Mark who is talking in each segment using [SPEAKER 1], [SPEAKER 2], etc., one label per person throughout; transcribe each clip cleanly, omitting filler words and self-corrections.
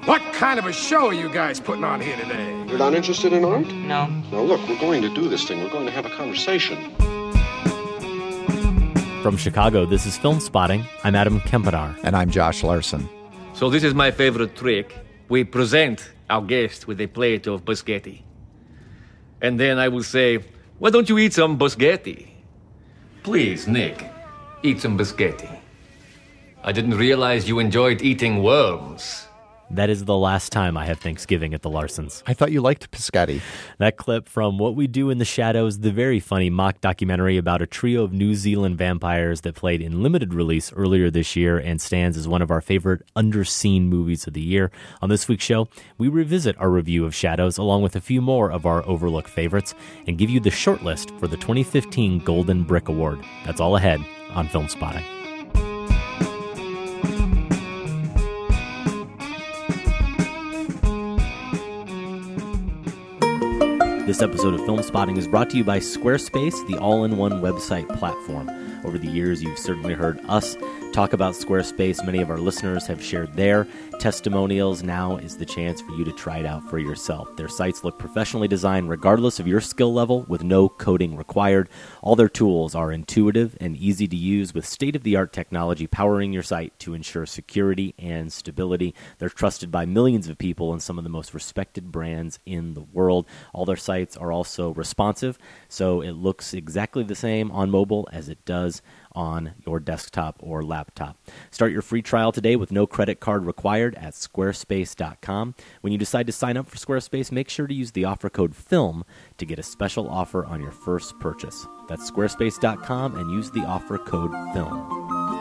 [SPEAKER 1] What kind of a show are you guys putting on here today?
[SPEAKER 2] You're not interested in art?
[SPEAKER 3] No.
[SPEAKER 2] Now look, we're going to do this thing. We're going to have a conversation.
[SPEAKER 4] From Chicago, this is Film Spotting. I'm Adam Kempenaar.
[SPEAKER 5] And I'm Josh Larson.
[SPEAKER 6] So this is my favorite trick. We present our guest with a plate of biscotti. And then I will say, why don't you eat some biscotti? Please, Nick, eat some biscotti. I didn't realize you enjoyed eating worms.
[SPEAKER 4] That is the last time I have Thanksgiving at the Larsons.
[SPEAKER 5] I thought you liked biscotti.
[SPEAKER 4] That clip from What We Do in the Shadows, the very funny mock documentary about a trio of New Zealand vampires that played in limited release earlier this year and stands as one of our favorite underseen movies of the year. On this week's show, we revisit our review of Shadows along with a few more of our overlooked favorites and give you the shortlist for the 2015 Golden Brick Award. That's all ahead on Film Spotting. This episode of Film Spotting is brought to you by Squarespace, the all-in-one website platform. Over the years, you've certainly heard us talk about Squarespace. Many of our listeners have shared their testimonials. Now is the chance for you to try it out for yourself. Their sites look professionally designed regardless of your skill level with no coding required. All their tools are intuitive and easy to use with state-of-the-art technology powering your site to ensure security and stability. They're trusted by millions of people and some of the most respected brands in the world. All their sites are also responsive, so it looks exactly the same on mobile as it does on your desktop or laptop. Start your free trial today with no credit card required at squarespace.com. When you decide to sign up for Squarespace, make sure to use the offer code FILM to get a special offer on your first purchase. That's squarespace.com and use the offer code FILM.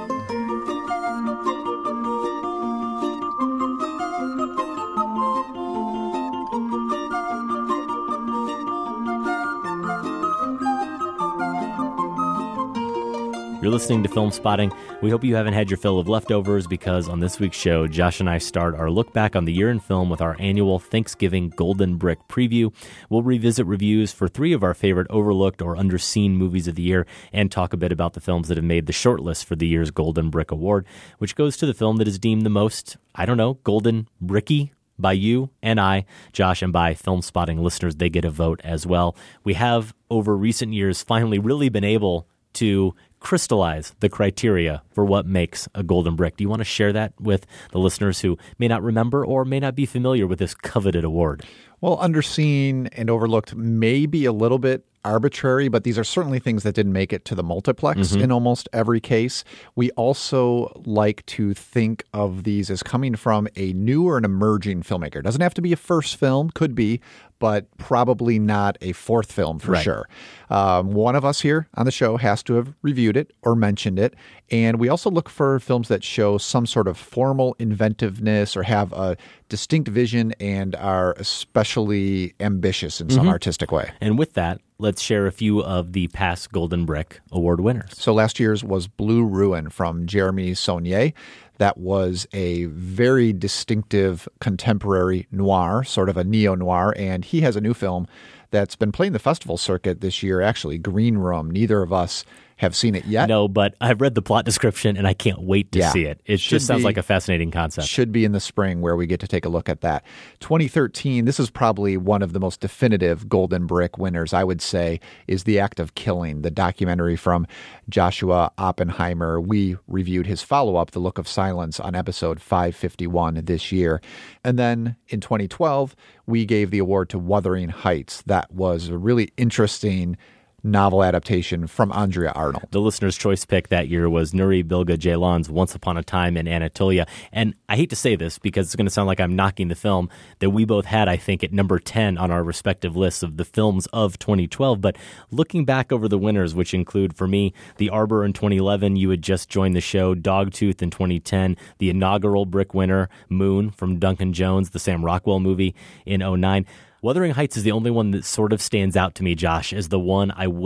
[SPEAKER 4] You're listening to Film Spotting. We hope you haven't had your fill of leftovers because on this week's show, Josh and I start our look back on the year in film with our annual Thanksgiving Golden Brick preview. We'll revisit reviews for 3 of our favorite overlooked or underseen movies of the year and talk a bit about the films that have made the shortlist for the year's Golden Brick Award, which goes to the film that is deemed the most, Golden Bricky by you and I, Josh, and by Film Spotting listeners. They get a vote as well. We have, over recent years, finally really been able to crystallize the criteria for what makes a golden brick. Do you want to share that with the listeners who may not remember or may not be familiar with this coveted award?
[SPEAKER 5] Well, underseen and overlooked may be a little bit arbitrary, but these are certainly things that didn't make it to the multiplex in almost every case. We also like to think of these as coming from a new or an emerging filmmaker. It doesn't have to be a first film, could be, but probably not a fourth film for sure. One of us here on the show has to have reviewed it or mentioned it. And we also look for films that show some sort of formal inventiveness or have a distinct vision and are especially ambitious in some artistic way.
[SPEAKER 4] And with that, let's share a few of the past Golden Brick Award winners.
[SPEAKER 5] So last year's was Blue Ruin from Jeremy Saulnier. That was a very distinctive contemporary noir, sort of a neo-noir, and he has a new film that's been playing the festival circuit this year, actually, Green Room. Neither of us have seen it yet.
[SPEAKER 4] No, but I've read the plot description, and I can't wait to see it. It just sounds like a fascinating concept.
[SPEAKER 5] Should be in the spring where we get to take a look at that. 2013, this is probably one of the most definitive Golden Brick winners, I would say, is The Act of Killing, the documentary from Joshua Oppenheimer. We reviewed his follow-up, The Look of Silence, on episode 551 this year. And then in 2012, we gave the award to Wuthering Heights. That was a really interesting novel adaptation from Andrea Arnold.
[SPEAKER 4] The listener's choice pick that year was Nuri Bilge Ceylan's Once Upon a Time in Anatolia. And I hate to say this because it's going to sound like I'm knocking the film that we both had, I think, at number 10 on our respective lists of the films of 2012. But looking back over the winners, which include, for me, The Arbor in 2011, you had just joined the show, Dogtooth in 2010, the inaugural Brick winner, Moon from Duncan Jones, the Sam Rockwell movie in 2009. Wuthering Heights is the only one that sort of stands out to me, Josh, as the one I wouldn't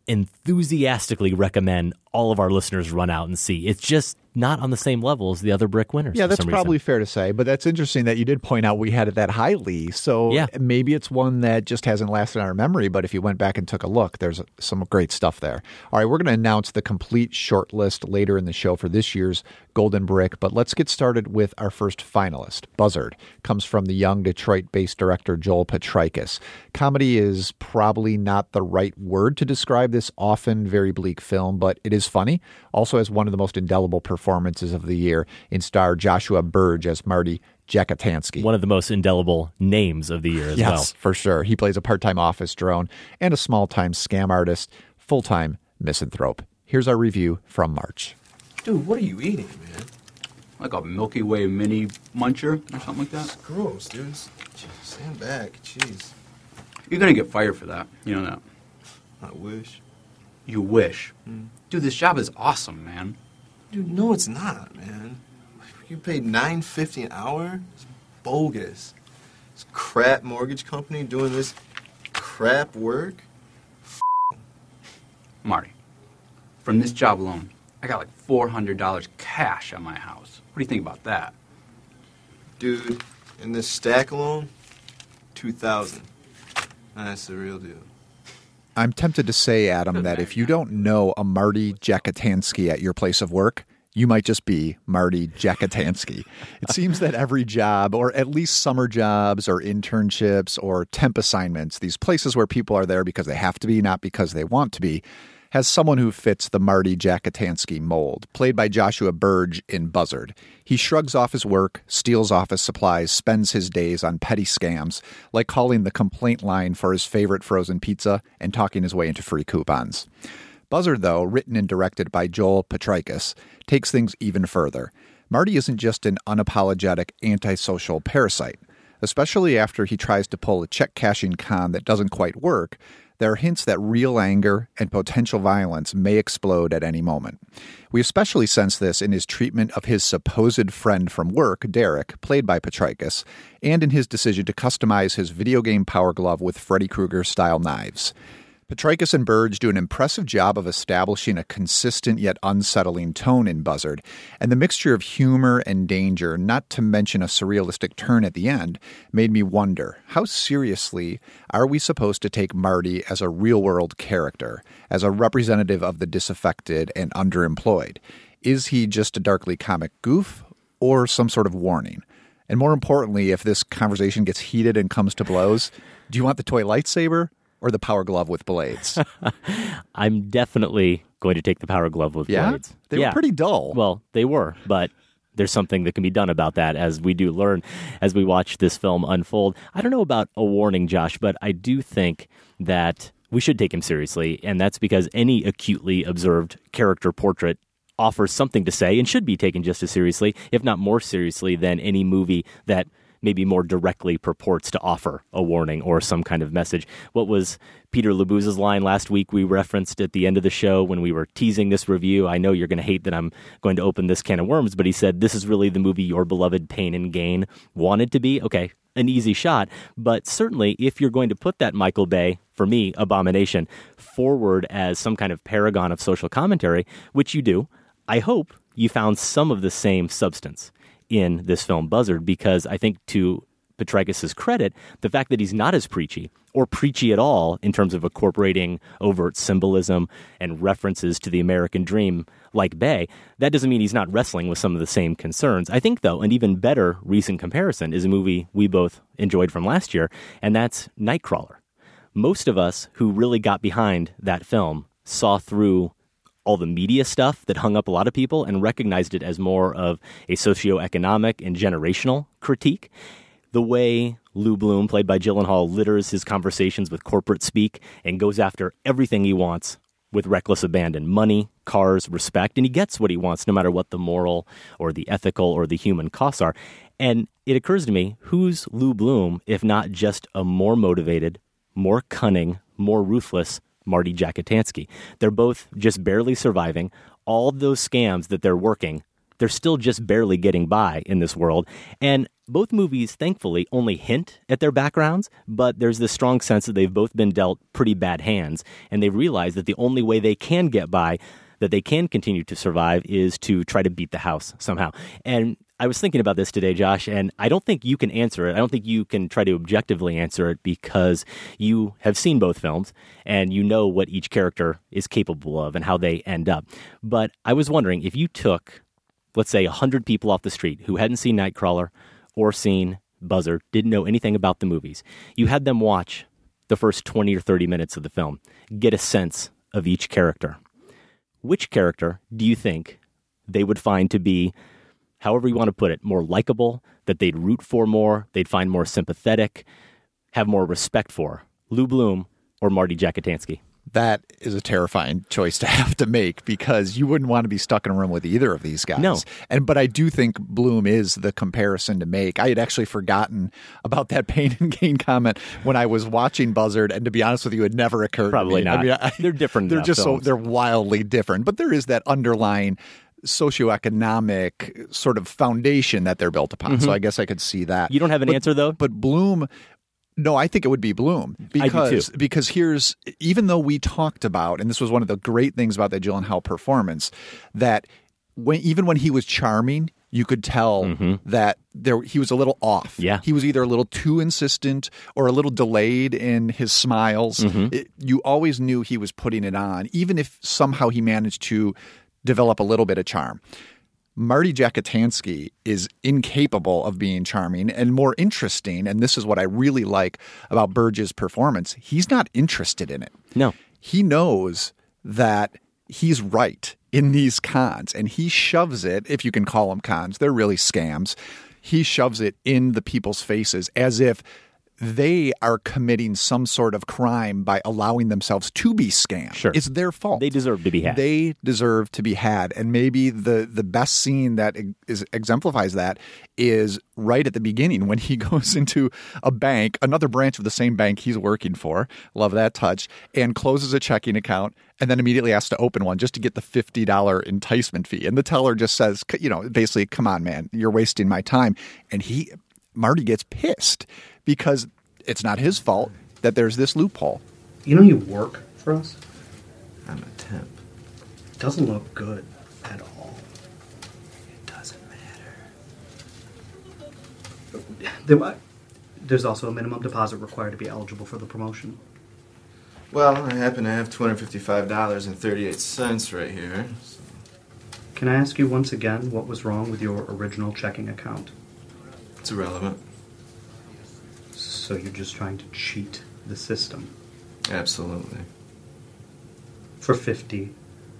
[SPEAKER 4] enthusiastically recommend all of our listeners run out and see. It's just not on the same level as the other Brick winners.
[SPEAKER 5] Yeah,
[SPEAKER 4] for
[SPEAKER 5] that's
[SPEAKER 4] some
[SPEAKER 5] probably
[SPEAKER 4] reason.
[SPEAKER 5] fair to say, but that's interesting that you did point out we had it that highly. So
[SPEAKER 4] Yeah.
[SPEAKER 5] maybe it's one that just hasn't lasted in our memory, but if you went back and took a look, there's some great stuff there. All right, we're going to announce the complete short list later in the show for this year's Golden Brick, but let's get started with our first finalist. Buzzard comes from the young Detroit-based director Joel Petrakis. Comedy is probably not the right word to describe this often very bleak film, but it is funny. Also has one of the most indelible performances of the year in star Joshua Burge as Marty Jakatansky.
[SPEAKER 4] One of the most indelible names of the year as well.
[SPEAKER 5] Yes, for sure. He plays a part-time office drone and a small-time scam artist, full-time misanthrope. Here's our review from March.
[SPEAKER 1] Dude, what are you eating, man?
[SPEAKER 3] Like a Milky Way mini muncher or something like that.
[SPEAKER 1] Gross, dude. Jeez, stand back. Jeez.
[SPEAKER 3] You're gonna get fired for that. You know that.
[SPEAKER 1] I wish.
[SPEAKER 3] You wish. Dude, this job is awesome, man.
[SPEAKER 1] Dude, no, it's not, man. You paid $9.50 an hour? It's bogus. This crap mortgage company doing this crap work?
[SPEAKER 3] Marty, from this job alone, I got like $400 cash at my house. What do you think about that?
[SPEAKER 1] Dude, in this stack alone, $2,000. That's the real deal.
[SPEAKER 5] I'm tempted to say, Adam, that if you don't know a Marty Jakatansky at your place of work, you might just be Marty Jakatansky. It seems that every job, or at least summer jobs or internships or temp assignments, these places where people are there because they have to be, not because they want to be, has someone who fits the Marty Jakatansky mold, played by Joshua Burge in Buzzard. He shrugs off his work, steals office supplies, spends his days on petty scams, like calling the complaint line for his favorite frozen pizza and talking his way into free coupons. Buzzard, though, written and directed by Joel Petrakis, takes things even further. Marty isn't just an unapologetic antisocial parasite. Especially after he tries to pull a check-cashing con that doesn't quite work, there are hints that real anger and potential violence may explode at any moment. We especially sense this in his treatment of his supposed friend from work, Derek, played by Petrakis, and in his decision to customize his video game power glove with Freddy Krueger-style knives. Petrakis and Burge do an impressive job of establishing a consistent yet unsettling tone in Buzzard, and the mixture of humor and danger, not to mention a surrealistic turn at the end, made me wonder, how seriously are we supposed to take Marty as a real-world character, as a representative of the disaffected and underemployed? Is he just a darkly comic goof, or some sort of warning? And more importantly, if this conversation gets heated and comes to blows, do you want the toy lightsaber or the power glove with blades?
[SPEAKER 4] I'm definitely going to take the power glove with blades.
[SPEAKER 5] They were pretty dull.
[SPEAKER 4] Well, they were, but there's something that can be done about that, as we do learn as we watch this film unfold. I don't know about a warning, Josh, but I do think that we should take him seriously, and that's because any acutely observed character portrait offers something to say and should be taken just as seriously, if not more seriously, than any movie that maybe more directly purports to offer a warning or some kind of message. What was Peter Labuza's line last week we referenced at the end of the show when we were teasing this review? I know you're going to hate that I'm going to open this can of worms, but he said, this is really the movie your beloved Pain and Gain wanted to be. Okay, an easy shot, but certainly if you're going to put that Michael Bay, for me, abomination, forward as some kind of paragon of social commentary, which you do, I hope you found some of the same substance in this film Buzzard, because I think, to Petrakis' credit, the fact that he's not as preachy or preachy at all in terms of incorporating overt symbolism and references to the American dream like Bay, that doesn't mean he's not wrestling with some of the same concerns. I think, though, an even better recent comparison is a movie we both enjoyed from last year, and that's Nightcrawler. Most of us who really got behind that film saw through all the media stuff that hung up a lot of people and recognized it as more of a socioeconomic and generational critique. The way Lou Bloom, played by Gyllenhaal, litters his conversations with corporate speak and goes after everything he wants with reckless abandon. Money, cars, respect, and he gets what he wants no matter what the moral or the ethical or the human costs are. And it occurs to me, who's Lou Bloom if not just a more motivated, more cunning, more ruthless Marty Jakatansky? They're both just barely surviving. All of those scams that they're working, they're still just barely getting by in this world. And Both movies, thankfully, only hint at their backgrounds, but there's this strong sense that they've both been dealt pretty bad hands, and they've realized that the only way they can get by, that they can continue to survive, is to try to beat the house somehow. And I was thinking about this today, Josh, and I don't think you can answer it. I don't think you can try to objectively answer it because you have seen both films and you know what each character is capable of and how they end up. But I was wondering, if you took, let's say, 100 people off the street who hadn't seen Nightcrawler or seen Buzzard, didn't know anything about the movies, you had them watch the first 20 or 30 minutes of the film, get a sense of each character. Which character do you think they would find to be, however you want to put it, more likable, that they'd root for more, they'd find more sympathetic, have more respect for? Lou Bloom or Marty Jackatansky?
[SPEAKER 5] That is a terrifying choice to have to make because you wouldn't want to be stuck in a room with either of these guys.
[SPEAKER 4] No.
[SPEAKER 5] But I do think Bloom is the comparison to make. I had actually forgotten about that pain and gain comment when I was watching Buzzard, and to be honest with you, it never occurred
[SPEAKER 4] Probably
[SPEAKER 5] to me.
[SPEAKER 4] not. They're different.
[SPEAKER 5] They're
[SPEAKER 4] enough
[SPEAKER 5] just
[SPEAKER 4] films.
[SPEAKER 5] they're wildly different. But there is that underlying socioeconomic sort of foundation that they're built upon. So I guess I could see that.
[SPEAKER 4] You don't have an answer, though?
[SPEAKER 5] But Bloom... No, I think it would be Bloom because here's, even though we talked about, and this was one of the great things about the Gyllenhaal performance, that even when he was charming, you could tell that he was a little off.
[SPEAKER 4] Yeah.
[SPEAKER 5] He was either a little too insistent or a little delayed in his smiles. You always knew he was putting it on, even if somehow he managed to develop a little bit of charm. Marty Jackatansky is incapable of being charming and more interesting, and this is what I really like about Burge's performance. He's not interested in it.
[SPEAKER 4] No.
[SPEAKER 5] He knows that he's right in these cons, and he shoves it, if you can call them cons, they're really scams. He shoves it in the people's faces as if they are committing some sort of crime by allowing themselves to be scammed.
[SPEAKER 4] Sure.
[SPEAKER 5] It's their fault.
[SPEAKER 4] They deserve to be had.
[SPEAKER 5] They deserve to be had. And maybe the best scene that exemplifies that is right at the beginning when he goes into a bank, another branch of the same bank he's working for. Love that touch. And closes a checking account and then immediately has to open one just to get the $50 enticement fee. And the teller just says, basically, come on, man, you're wasting my time. And Marty gets pissed because it's not his fault that there's this loophole.
[SPEAKER 7] You know you work for us?
[SPEAKER 1] I'm a temp.
[SPEAKER 7] Doesn't look good at all.
[SPEAKER 1] It doesn't matter.
[SPEAKER 7] There's also a minimum deposit required to be eligible for the promotion.
[SPEAKER 1] Well, I happen to have $255.38 right here. So.
[SPEAKER 7] Can I ask you once again what was wrong with your original checking account?
[SPEAKER 1] It's irrelevant.
[SPEAKER 7] So you're just trying to cheat the system?
[SPEAKER 1] Absolutely.
[SPEAKER 7] For $50?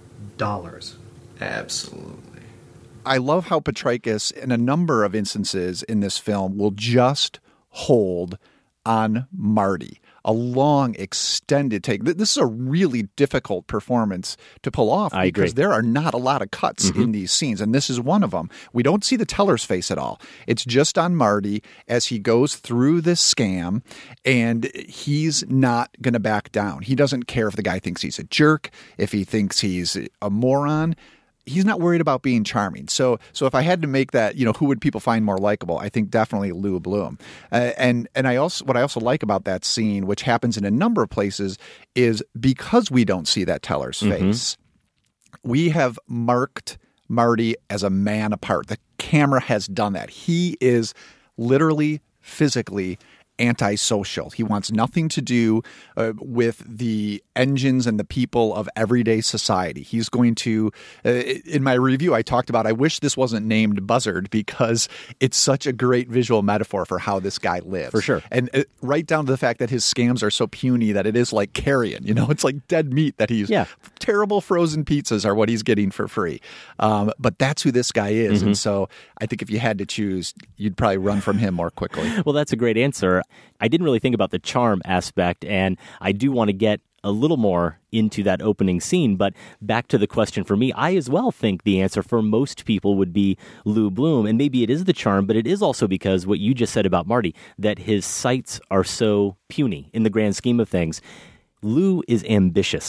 [SPEAKER 1] Absolutely.
[SPEAKER 5] I love how Petrakis, in a number of instances in this film, will just hold on Marty. A long, extended take. This is a really difficult performance to pull off because there are not a lot of cuts in these scenes, and this is one of them. We don't see the teller's face at all. It's just on Marty as he goes through this scam, and he's not going to back down. He doesn't care if the guy thinks he's a jerk, if he thinks he's a moron. He's not worried about being charming. So if I had to make that, who would people find more likable? I think definitely Lou Bloom. And what I also like about that scene, which happens in a number of places, is because we don't see that teller's face, we have marked Marty as a man apart. The camera has done that. He is literally, physically antisocial. He wants nothing to do with the engines and the people of everyday society. He's going to, in my review, I talked about, I wish this wasn't named Buzzard because it's such a great visual metaphor for how this guy lives.
[SPEAKER 4] For sure.
[SPEAKER 5] And right down to the fact that his scams are so puny that it is like carrion. It's like dead meat that he's, terrible frozen pizzas are what he's getting for free. But that's who this guy is. And so I think if you had to choose, you'd probably run from him more quickly.
[SPEAKER 4] Well, that's a great answer. I didn't really think about the charm aspect, and I do want to get a little more into that opening scene, but back to the question for me, I as well think the answer for most people would be Lou Bloom, and maybe it is the charm, but it is also because what you just said about Marty, that his sights are so puny in the grand scheme of things. Lou is ambitious,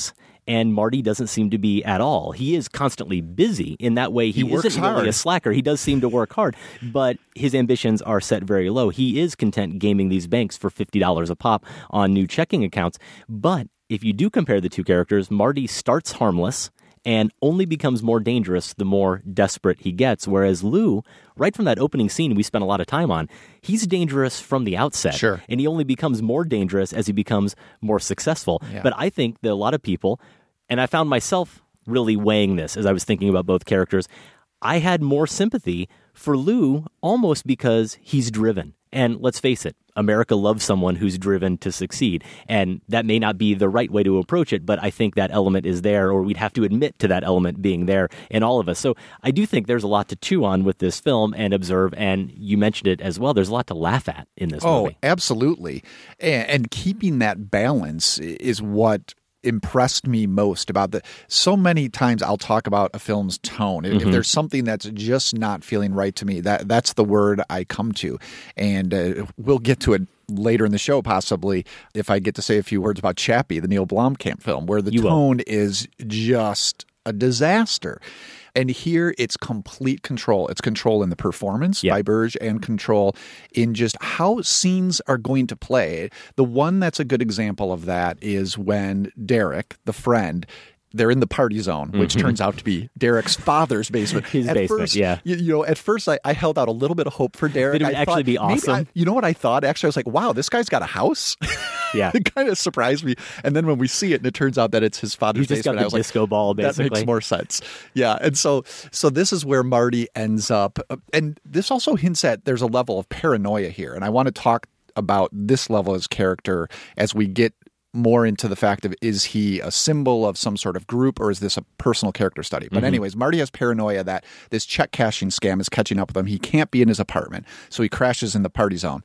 [SPEAKER 4] and Marty doesn't seem to be at all. He is constantly busy. In that way, he
[SPEAKER 5] works
[SPEAKER 4] isn't really
[SPEAKER 5] hard.
[SPEAKER 4] a slacker. He does seem to work hard, but his ambitions are set very low. He is content gaming these banks for $50 a pop on new checking accounts. But if you do compare the two characters, Marty starts harmless and only becomes more dangerous the more desperate he gets. Whereas Lou, right from that opening scene we spent a lot of time on, he's dangerous from the outset.
[SPEAKER 5] Sure.
[SPEAKER 4] And he only becomes more dangerous as he becomes more successful.
[SPEAKER 5] Yeah.
[SPEAKER 4] But I think that a lot of people, and I found myself really weighing this as I was thinking about both characters, I had more sympathy for Lou almost because he's driven. And let's face it, America loves someone who's driven to succeed. And that may not be the right way to approach it, but I think that element is there, or we'd have to admit to that element being there in all of us. So I do think there's a lot to chew on with this film and observe, and you mentioned it as well. There's a lot to laugh at in this movie.
[SPEAKER 5] Oh, absolutely. And keeping that balance is what impressed me most about so many times I'll talk about a film's tone. If there's something that's just not feeling right to me, that's the word I come to. And we'll get to it later in the show, possibly, if I get to say a few words about Chappie, the Neil Blomkamp film, where the tone is just a disaster. And here it's complete control. It's control in the performance by Burge and control in just how scenes are going to play. The one that's a good example of that is when Derek, the friend, they're in the party zone, which turns out to be Derek's father's basement.
[SPEAKER 4] His basement,
[SPEAKER 5] first,
[SPEAKER 4] yeah.
[SPEAKER 5] You know, at first I held out a little bit of hope for Derek.
[SPEAKER 4] That it would actually be awesome.
[SPEAKER 5] You know what I thought? Actually, I was like, wow, this guy's got a house?
[SPEAKER 4] Yeah.
[SPEAKER 5] It kind of surprised me. And then when we see it and it turns out that it's his father's
[SPEAKER 4] He's just got
[SPEAKER 5] basement,
[SPEAKER 4] the
[SPEAKER 5] I was
[SPEAKER 4] disco
[SPEAKER 5] like,
[SPEAKER 4] ball, basically.
[SPEAKER 5] that makes more sense. Yeah. And so this is where Marty ends up. And this also hints at there's a level of paranoia here. And I want to talk about this level as character as we get more into the fact of, is he a symbol of some sort of group, or is this a personal character study? But anyways, Marty has paranoia that this check cashing scam is catching up with him. He can't be in his apartment, so he crashes in the party zone.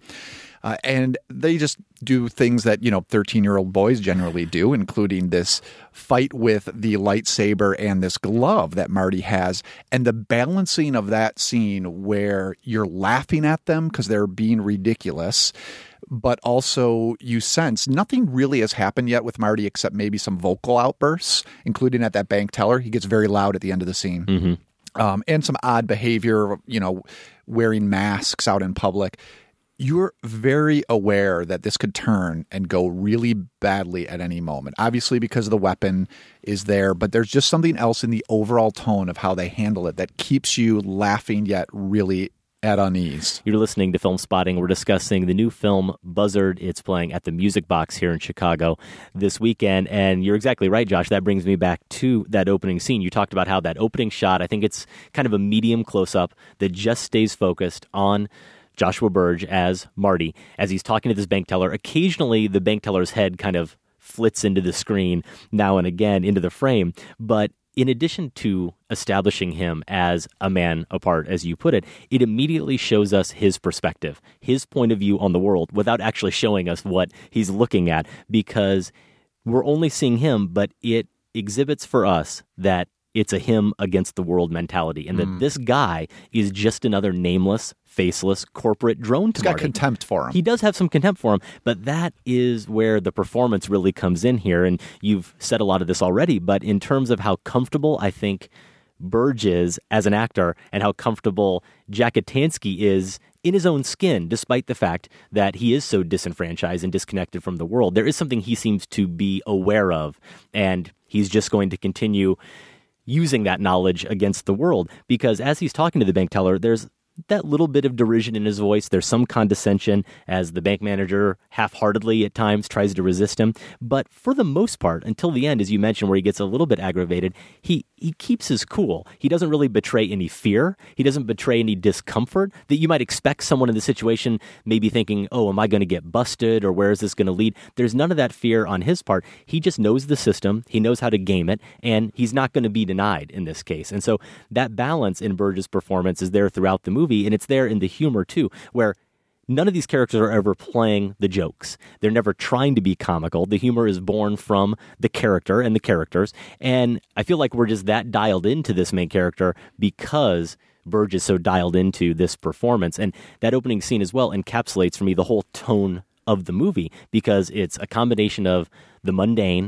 [SPEAKER 5] And they just do things that, 13-year-old boys generally do, including this fight with the lightsaber and this glove that Marty has. And the balancing of that scene where you're laughing at them because they're being ridiculous, but also you sense nothing really has happened yet with Marty except maybe some vocal outbursts, including at that bank teller. He gets very loud at the end of the scene. And some odd behavior, wearing masks out in public. You're very aware that this could turn and go really badly at any moment. Obviously, because the weapon is there, but there's just something else in the overall tone of how they handle it that keeps you laughing yet really at unease.
[SPEAKER 4] You're listening to Film Spotting. We're discussing the new film Buzzard. It's playing at the Music Box here in Chicago this weekend. And you're exactly right, Josh. That brings me back to that opening scene. You talked about how that opening shot, I think it's kind of a medium close-up that just stays focused on Joshua Burge as Marty, as he's talking to this bank teller. Occasionally, the bank teller's head kind of flits into the screen now and again, into the frame. But in addition to establishing him as a man apart, as you put it, it immediately shows us his perspective, his point of view on the world, without actually showing us what he's looking at, because we're only seeing him, but it exhibits for us that it's a him against the world mentality, and that this guy is just another nameless, faceless corporate drone to
[SPEAKER 5] He's got
[SPEAKER 4] Marty.
[SPEAKER 5] contempt for him.
[SPEAKER 4] He does have some contempt for him, but that is where the performance really comes in here, and you've said a lot of this already, but in terms of how comfortable I think Burge is as an actor and how comfortable Jack Atansky is in his own skin, despite the fact that he is so disenfranchised and disconnected from the world, there is something he seems to be aware of, and he's just going to continue using that knowledge against the world, because as he's talking to the bank teller, there's that little bit of derision in his voice. There's some condescension as the bank manager half-heartedly at times tries to resist him. But for the most part, until the end, as you mentioned, where he gets a little bit aggravated, he keeps his cool. He doesn't really betray any fear. He doesn't betray any discomfort that you might expect someone in the situation maybe thinking, oh, am I going to get busted, or where is this going to lead? There's none of that fear on his part. He just knows the system. He knows how to game it, and he's not going to be denied in this case. And so that balance in Burge's performance is there throughout the movie, and it's there in the humor too, where none of these characters are ever playing the jokes. They're never trying to be comical. The humor is born from the character and the characters. And I feel like we're just that dialed into this main character because Burge is so dialed into this performance. And that opening scene as well encapsulates for me the whole tone of the movie, because it's a combination of the mundane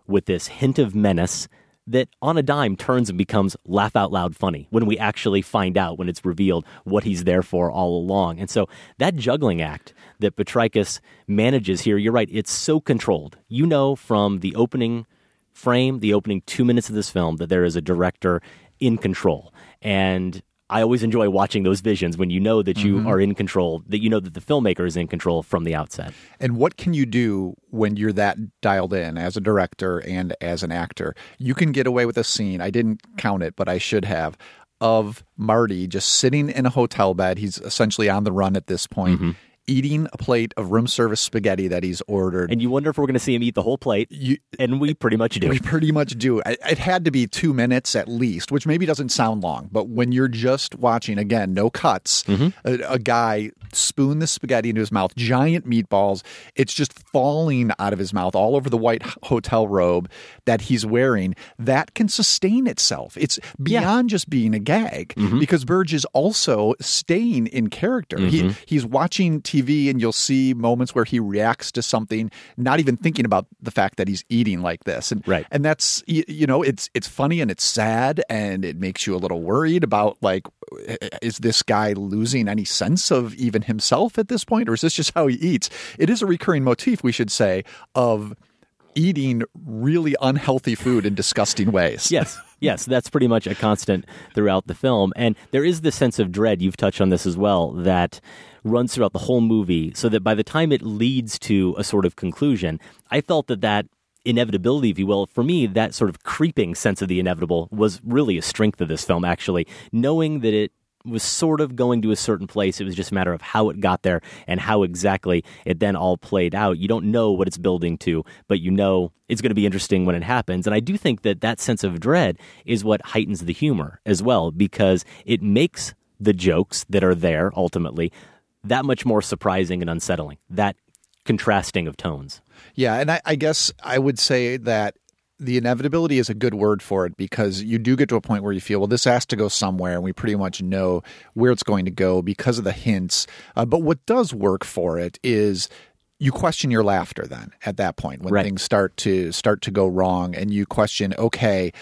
[SPEAKER 4] with this hint of menace that on a dime turns and becomes laugh out loud funny when we actually find out, when it's revealed what he's there for all along. And so that juggling act that Petrakis manages here, you're right, it's so controlled. You know from the opening frame, the opening 2 minutes of this film, that there is a director in control. And I always enjoy watching those visions when you know that you are in control, that you know that the filmmaker is in control from the outset.
[SPEAKER 5] And what can you do when you're that dialed in as a director and as an actor? You can get away with a scene, I didn't count it, but I should have, of Marty just sitting in a hotel bed. He's essentially on the run at this point. Eating a plate of room service spaghetti that he's ordered.
[SPEAKER 4] And you wonder if we're going to see him eat the whole plate, and we pretty much do.
[SPEAKER 5] We pretty much do. It had to be 2 minutes at least, which maybe doesn't sound long, but when you're just watching, again, no cuts, a guy spoon the spaghetti into his mouth, giant meatballs, it's just falling out of his mouth all over the white hotel robe that he's wearing, that can sustain itself. It's beyond just being a gag, because Burge is also staying in character. He's watching TV and you'll see moments where he reacts to something, not even thinking about the fact that he's eating like this. And, and that's, you know, it's funny and it's sad and it makes you a little worried about, like, is this guy losing any sense of even himself at this point? Or is this just how he eats? It is a recurring motif, we should say, of eating really unhealthy food in disgusting ways.
[SPEAKER 4] Yes, that's pretty much a constant throughout the film. And there is this sense of dread, you've touched on this as well, that runs throughout the whole movie, so that by the time it leads to a sort of conclusion, I felt that inevitability, if you will, for me, that sort of creeping sense of the inevitable was really a strength of this film, actually. Knowing that it was sort of going to a certain place, it was just a matter of how it got there and how exactly it then all played out. You don't know what it's building to, but you know it's going to be interesting when it happens. And I do think that sense of dread is what heightens the humor as well, because it makes the jokes that are there ultimately that much more surprising and unsettling, that contrasting of tones.
[SPEAKER 5] Yeah, and I guess I would say that the inevitability is a good word for it, because you do get to a point where you feel, well, this has to go somewhere, and we pretty much know where it's going to go because of the hints. But what does work for it is you question your laughter then at that point when things start to go wrong, and you question, okay,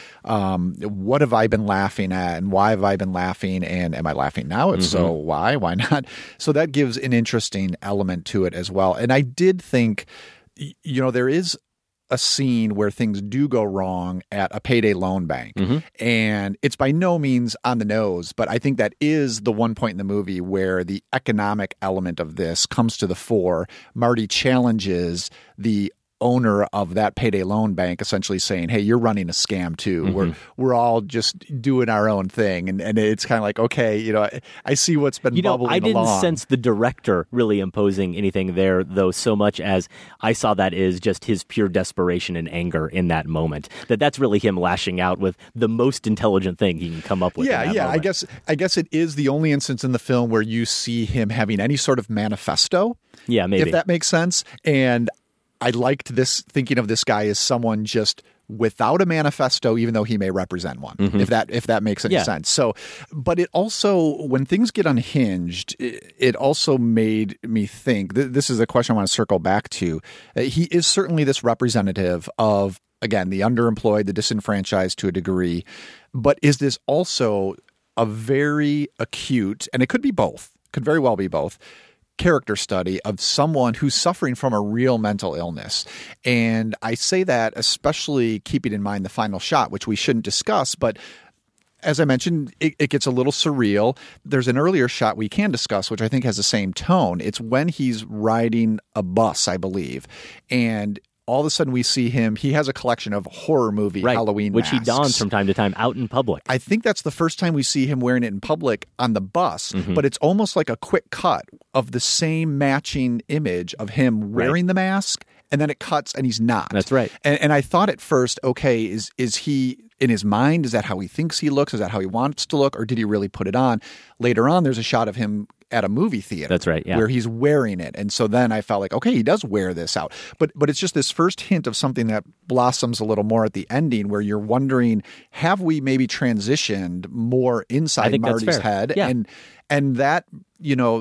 [SPEAKER 5] what have I been laughing at and why have I been laughing, and am I laughing now? If so, why not? So that gives an interesting element to it as well. And I did think, you know, there is a scene where things do go wrong at a payday loan bank. And it's by no means on the nose, but I think that is the one point in the movie where the economic element of this comes to the fore. Marty challenges the owner of that payday loan bank, essentially saying, hey, you're running a scam too. We're all just doing our own thing. And it's kind of like, okay, you know, I see what's been bubbling along.
[SPEAKER 4] I didn't sense the director really imposing anything there, though, so much as I saw that as just his pure desperation and anger in that moment. That's really him lashing out with the most intelligent thing he can come up with.
[SPEAKER 5] Yeah. I guess it is the only instance in the film where you see him having any sort of manifesto. Yeah, maybe. If that makes sense. And I liked this, thinking of this guy as someone just without a manifesto, even though he may represent one, if that makes any sense. So, but it also, when things get unhinged, it also made me think, this is a question I want to circle back to. He is certainly this representative of, again, the underemployed, the disenfranchised to a degree, but is this also a very acute, and it could be both, could very well be both, character study of someone who's suffering from a real mental illness. And I say that especially keeping in mind the final shot, which we shouldn't discuss, but as I mentioned, it gets a little surreal. There's an earlier shot we can discuss, which I think has the same tone. It's when he's riding a bus, I believe, and all of a sudden we see him, he has a collection of horror movie Halloween
[SPEAKER 4] which
[SPEAKER 5] masks.
[SPEAKER 4] He dons from time to time out in public.
[SPEAKER 5] I think that's the first time we see him wearing it in public on the bus, but it's almost like a quick cut of the same matching image of him wearing the mask, and then it cuts and he's not.
[SPEAKER 4] That's right.
[SPEAKER 5] And I thought at first, okay, is he in his mind? Is that how he thinks he looks? Is that how he wants to look? Or did he really put it on? Later on, there's a shot of him at a movie theater.
[SPEAKER 4] That's right, yeah.
[SPEAKER 5] Where he's wearing it. And so then I felt like, okay, he does wear this out. But it's just this first hint of something that blossoms a little more at the ending, where you're wondering, have we maybe transitioned more inside Marty's head?
[SPEAKER 4] Yeah.
[SPEAKER 5] And that, you know,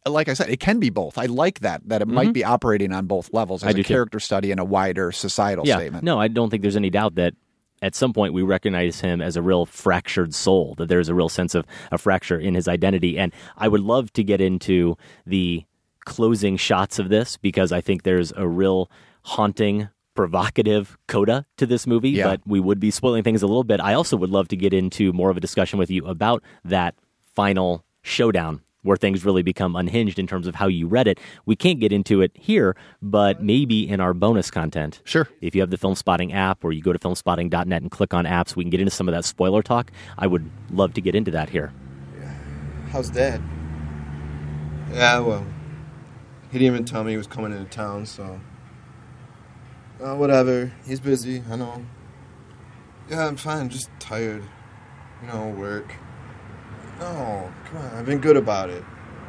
[SPEAKER 5] like I said, it can be both. I like that it might be operating on both levels as a character study and a wider societal statement.
[SPEAKER 4] No, I don't think there's any doubt that at some point we recognize him as a real fractured soul, that there's a real sense of a fracture in his identity. And I would love to get into the closing shots of this because I think there's a real haunting, provocative coda to this movie, but we would be spoiling things a little bit. I also would love to get into more of a discussion with you about that final showdown where things really become unhinged in terms of how you read it. We can't get into it here, but maybe in our bonus content.
[SPEAKER 5] Sure.
[SPEAKER 4] If you have the Film Spotting app or you go to filmspotting.net and click on apps, we can get into some of that spoiler talk. I would love to get into that here.
[SPEAKER 1] How's Dad? Yeah, well, he didn't even tell me he was coming into town, so... whatever. He's busy, I know. Yeah, I'm fine, just tired. Work. No, come on, I've been good about it.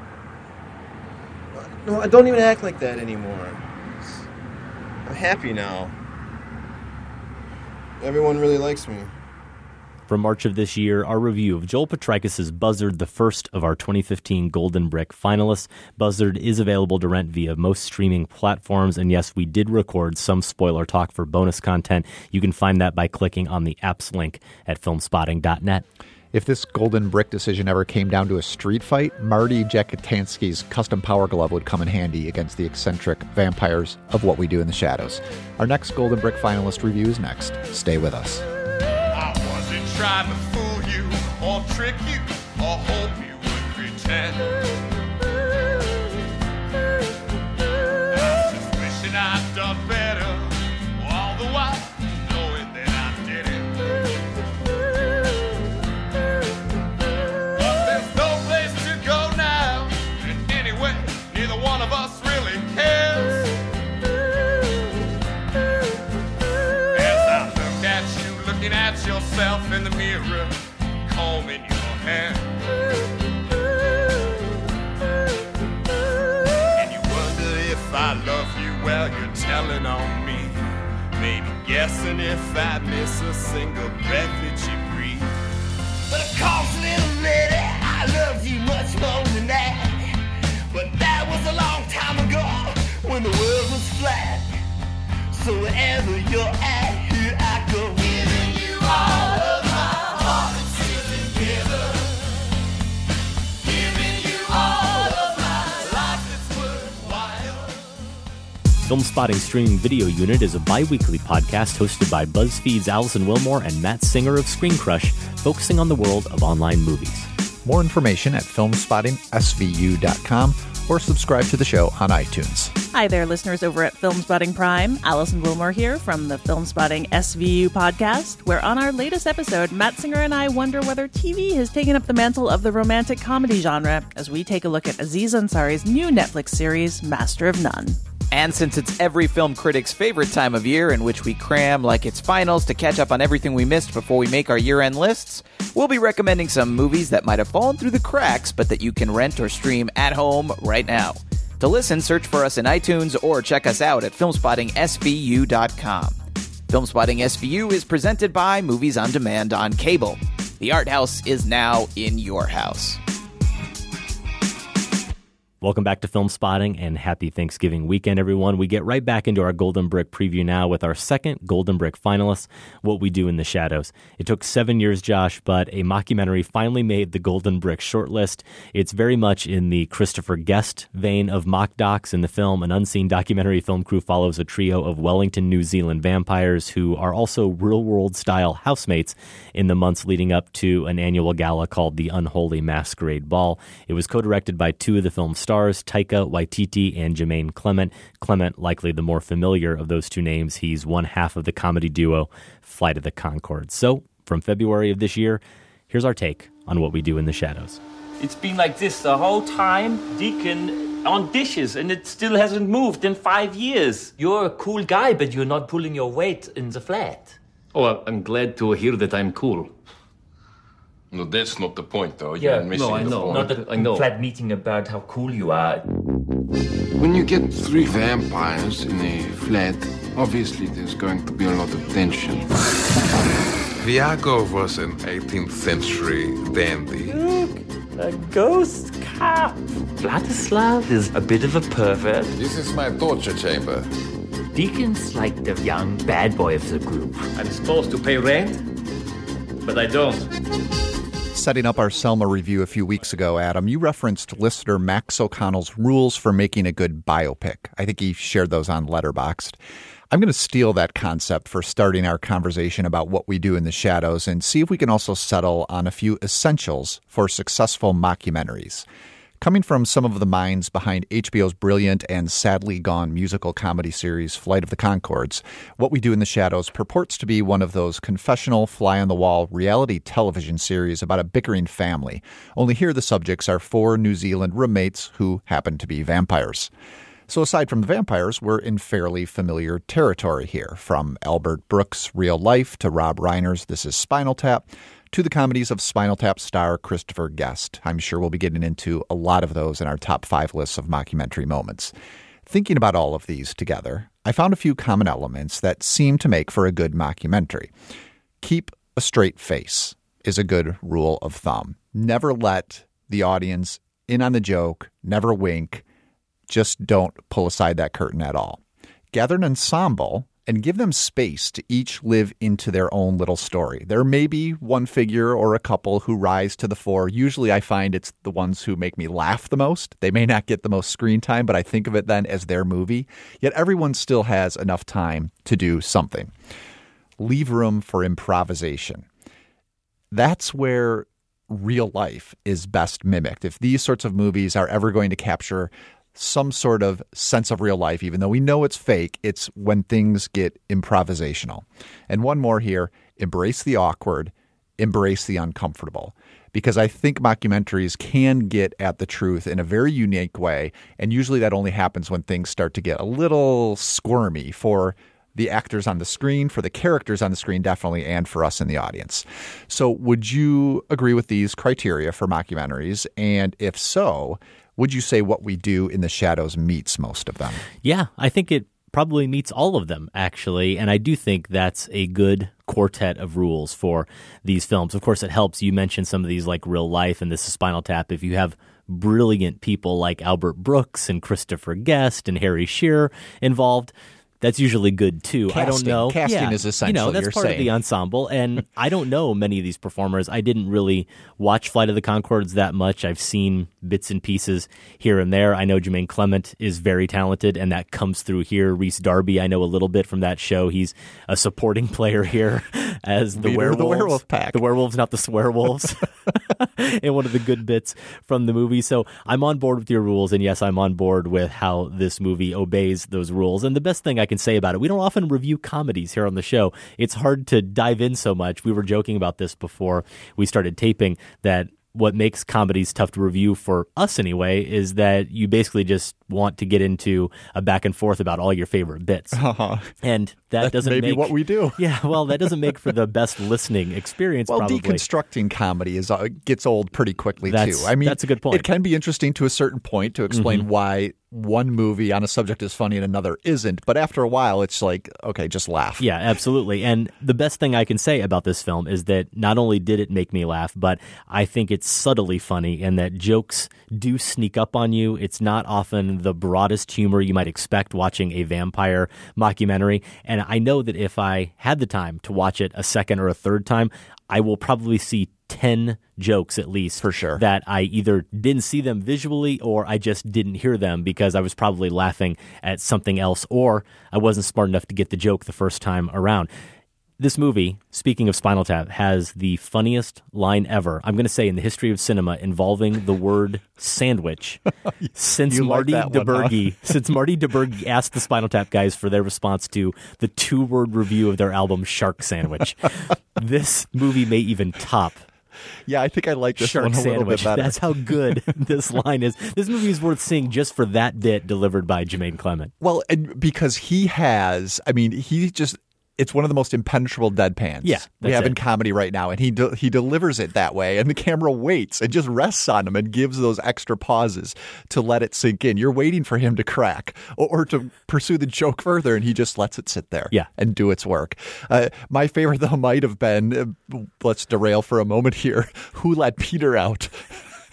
[SPEAKER 1] No, I don't even act like that anymore. I'm happy now. Everyone really likes me.
[SPEAKER 4] From March of this year, our review of Joel Petrakis' Buzzard, the first of our 2015 Golden Brick finalists. Buzzard is available to rent via most streaming platforms, and yes, we did record some spoiler talk for bonus content. You can find that by clicking on the apps link at filmspotting.net.
[SPEAKER 5] If this Golden Brick decision ever came down to a street fight, Marty Jakatansky's custom power glove would come in handy against the eccentric vampires of What We Do in the Shadows. Our next Golden Brick finalist review is next. Stay with us.
[SPEAKER 8] I wasn't trying to fool you or trick you or hope you would pretend. I'm just wishing I'd done better, all the while knowing that I didn't. But there's no place to go now, and anyway, neither one of us really cares. As I look at you, looking at yourself in the mirror, combing your hair, and you wonder if I love you. Well, you're telling on me, maybe guessing if I miss a single breath that you breathe. But of course, little lady, I love you much more than that. But that was a long time ago when the world was flat. So wherever you're at, here I go, giving you all of my heart and still together, giving you all of my life that's worthwhile.
[SPEAKER 4] Film Spotting Streaming Video Unit is a bi-weekly podcast hosted by BuzzFeed's Allison Wilmore and Matt Singer of Screen Crush, focusing on the world of online movies.
[SPEAKER 5] More information at filmspottingsvu.com or subscribe to the show on iTunes.
[SPEAKER 9] Hi there, listeners over at Film Spotting Prime. Allison Wilmore here from the Film Spotting SVU podcast, where on our latest episode, Matt Singer and I wonder whether TV has taken up the mantle of the romantic comedy genre as we take a look at Aziz Ansari's new Netflix series, Master of None.
[SPEAKER 10] And since it's every film critic's favorite time of year in which we cram like it's finals to catch up on everything we missed before we make our year-end lists, we'll be recommending some movies that might have fallen through the cracks but that you can rent or stream at home right now. To listen, search for us in iTunes or check us out at filmspottingsvu.com. Filmspotting SVU is presented by Movies on Demand on cable. The Art House is now in your house.
[SPEAKER 4] Welcome back to Film Spotting and happy Thanksgiving weekend, everyone. We get right back into our Golden Brick preview now with our second Golden Brick finalist, What We Do in the Shadows. It took 7 years, Josh, but a mockumentary finally made the Golden Brick shortlist. It's very much in the Christopher Guest vein of mock docs. In the film, an unseen documentary film crew follows a trio of Wellington, New Zealand vampires who are also real-world-style housemates in the months leading up to an annual gala called the Unholy Masquerade Ball. It was co-directed by two of the film's stars, Taika Waititi and Jermaine Clement. Clement, likely the more familiar of those two names. He's one half of the comedy duo Flight of the Conchords. So, from February of this year, here's our take on What We Do in the Shadows.
[SPEAKER 11] It's been like this the whole time, Deacon, on dishes, and it still hasn't moved in 5 years. You're a cool guy, but you're not pulling your weight in the flat.
[SPEAKER 6] Oh, I'm glad to hear that I'm cool.
[SPEAKER 2] No, that's not the point, though.
[SPEAKER 11] Yeah,
[SPEAKER 2] You're missing
[SPEAKER 6] no, I
[SPEAKER 2] the
[SPEAKER 6] know.
[SPEAKER 2] point.
[SPEAKER 11] Not a
[SPEAKER 6] I know.
[SPEAKER 11] flat meeting about how cool you are.
[SPEAKER 2] When you get three vampires in a flat, obviously there's going to be a lot of tension.
[SPEAKER 12] Viago was an 18th century dandy.
[SPEAKER 11] Look, a ghost Vladislav is a bit of a pervert.
[SPEAKER 2] This is my torture chamber.
[SPEAKER 11] Deacon's like the young bad boy of the group.
[SPEAKER 6] I'm supposed to pay rent, but I don't.
[SPEAKER 5] Setting up our Selma review a few weeks ago, Adam, you referenced listener Max O'Connell's rules for making a good biopic. I think he shared those on Letterboxd. I'm going to steal that concept for starting our conversation about what we do in the shadows and see if we can also settle on a few essentials for successful mockumentaries. Coming from some of the minds behind HBO's brilliant and sadly gone musical comedy series Flight of the Conchords, What We Do in the Shadows purports to be one of those confessional, fly-on-the-wall reality television series about a bickering family. Only here the subjects are 4 New Zealand roommates who happen to be vampires. So aside from the vampires, we're in fairly familiar territory here, from Albert Brooks' Real Life to Rob Reiner's This Is Spinal Tap, to the comedies of Spinal Tap star Christopher Guest. I'm sure we'll be getting into a lot of those in our top 5 lists of mockumentary moments. Thinking about all of these together, I found a few common elements that seem to make for a good mockumentary. Keep a straight face is a good rule of thumb. Never let the audience in on the joke, never wink. Just don't pull aside that curtain at all. Gather an ensemble and give them space to each live into their own little story. There may be one figure or a couple who rise to the fore. Usually I find it's the ones who make me laugh the most. They may not get the most screen time, but I think of it then as their movie. Yet everyone still has enough time to do something. Leave room for improvisation. That's where real life is best mimicked. If these sorts of movies are ever going to capture some sort of sense of real life, even though we know it's fake, it's when things get improvisational. And one more here, embrace the awkward, embrace the uncomfortable. Because I think mockumentaries can get at the truth in a very unique way, and usually that only happens when things start to get a little squirmy for the actors on the screen, for the characters on the screen definitely, and for us in the audience. So would you agree with these criteria for mockumentaries? And if so, would you say What We Do in the Shadows meets most of them?
[SPEAKER 4] Yeah, I think it probably meets all of them, actually. And I do think that's a good quartet of rules for these films. Of course, it helps. You mentioned some of these like Real Life and This Is Spinal Tap. If you have brilliant people like Albert Brooks and Christopher Guest and Harry Shearer involved, that's usually good too.
[SPEAKER 5] Casting.
[SPEAKER 4] I don't know.
[SPEAKER 5] Casting is essential.
[SPEAKER 4] That's part of the ensemble. And I don't know many of these performers. I didn't really watch Flight of the Conchords that much. I've seen bits and pieces here and there. I know Jermaine Clement is very talented, and that comes through here. Rhys Darby, I know a little bit from that show. He's a supporting player here as the werewolves.
[SPEAKER 5] The werewolf pack.
[SPEAKER 4] The werewolves, not the swearwolves. In one of the good bits from the movie. So I'm on board with your rules, and yes, I'm on board with how this movie obeys those rules. And the best thing I can say about it, we don't often review comedies here on the show. It's hard to dive in so much. We were joking about this before we started taping, that what makes comedies tough to review for us anyway is that you basically just want to get into a back and forth about all your favorite bits. And that doesn't
[SPEAKER 5] maybe
[SPEAKER 4] make...
[SPEAKER 5] what we do.
[SPEAKER 4] Yeah, well, that doesn't make for the best listening experience,
[SPEAKER 5] well,
[SPEAKER 4] probably.
[SPEAKER 5] Deconstructing comedy gets old pretty quickly, too. I mean,
[SPEAKER 4] that's a good point.
[SPEAKER 5] It can be interesting to a certain point to explain why one movie on a subject is funny and another isn't. But after a while, it's like, okay, just laugh.
[SPEAKER 4] Yeah, absolutely. And the best thing I can say about this film is that not only did it make me laugh, but I think it's subtly funny and that jokes do sneak up on you. It's not often the broadest humor you might expect watching a vampire mockumentary. And I know that if I had the time to watch it a second or a third time, I will probably see 10 jokes at least
[SPEAKER 5] for sure
[SPEAKER 4] that I either didn't see them visually or I just didn't hear them because I was probably laughing at something else or I wasn't smart enough to get the joke the first time around. This movie, speaking of Spinal Tap, has the funniest line ever, I'm going to say in the history of cinema, involving the word sandwich since Marty DeBurgi. Since Marty DeBurgi asked the Spinal Tap guys for their response to the 2-word review of their album Shark Sandwich. This movie may even top
[SPEAKER 5] Yeah, I think I like this
[SPEAKER 4] Shark
[SPEAKER 5] one a
[SPEAKER 4] Sandwich.
[SPEAKER 5] little bit better.
[SPEAKER 4] That's how good this line is. This movie is worth seeing just for that bit delivered by Jermaine Clement.
[SPEAKER 5] Well, and because he has, I mean, he just... It's one of the most impenetrable deadpans we have in comedy right now, and he delivers it that way, and the camera waits and just rests on him and gives those extra pauses to let it sink in. You're waiting for him to crack or to pursue the joke further, and he just lets it sit there and do its work. My favorite, though, might have been, let's derail for a moment here, Who Let Peter Out?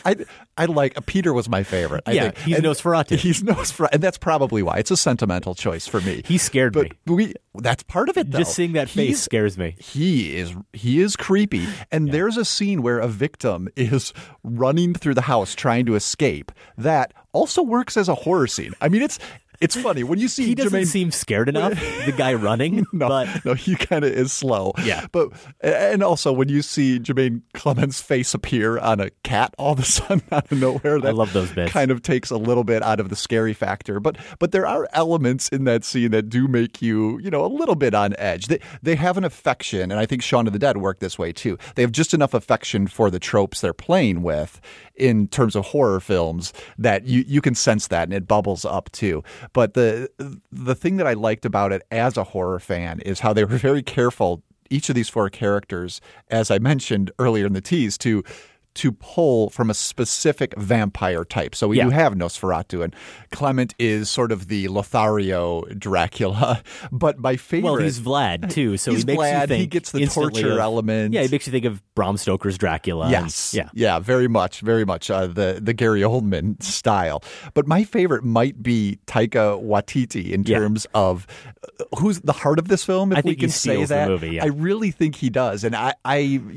[SPEAKER 5] I like Peter was my favorite. I think.
[SPEAKER 4] He's Nosferatu.
[SPEAKER 5] He's Nosferatu, and that's probably why it's a sentimental choice for me.
[SPEAKER 4] He scared me.
[SPEAKER 5] That's part of it, though.
[SPEAKER 4] Just seeing that face scares me.
[SPEAKER 5] He is creepy, and there's a scene where a victim is running through the house trying to escape. That also works as a horror scene. I mean, it's funny when you see
[SPEAKER 4] he doesn't seem scared enough. The guy running,
[SPEAKER 5] no, he kind of is slow.
[SPEAKER 4] Yeah,
[SPEAKER 5] and also when you see Jermaine Clement's face appear on a cat all of a sudden out of nowhere, that
[SPEAKER 4] I love those bits.
[SPEAKER 5] Kind of takes a little bit out of the scary factor. But there are elements in that scene that do make you a little bit on edge. They have an affection, and I think Shaun of the Dead worked this way too. They have just enough affection for the tropes they're playing with in terms of horror films that you can sense that, and it bubbles up too. But the thing that I liked about it as a horror fan is how they were very careful, each of these 4 characters, as I mentioned earlier in the tease, to pull from a specific vampire type. So we do have Nosferatu, and Clement is sort of the Lothario Dracula. But my favorite...
[SPEAKER 4] Well, he's Vlad, too, so
[SPEAKER 5] he's
[SPEAKER 4] he makes
[SPEAKER 5] Vlad,
[SPEAKER 4] you think
[SPEAKER 5] he gets the torture element.
[SPEAKER 4] Yeah, he makes you think of Bram Stoker's Dracula.
[SPEAKER 5] Yes.
[SPEAKER 4] And,
[SPEAKER 5] yeah, very much. The Gary Oldman style. But my favorite might be Taika Waititi in terms of who's the heart of this film, if we can say that.
[SPEAKER 4] The movie,
[SPEAKER 5] I really think he does. And I'm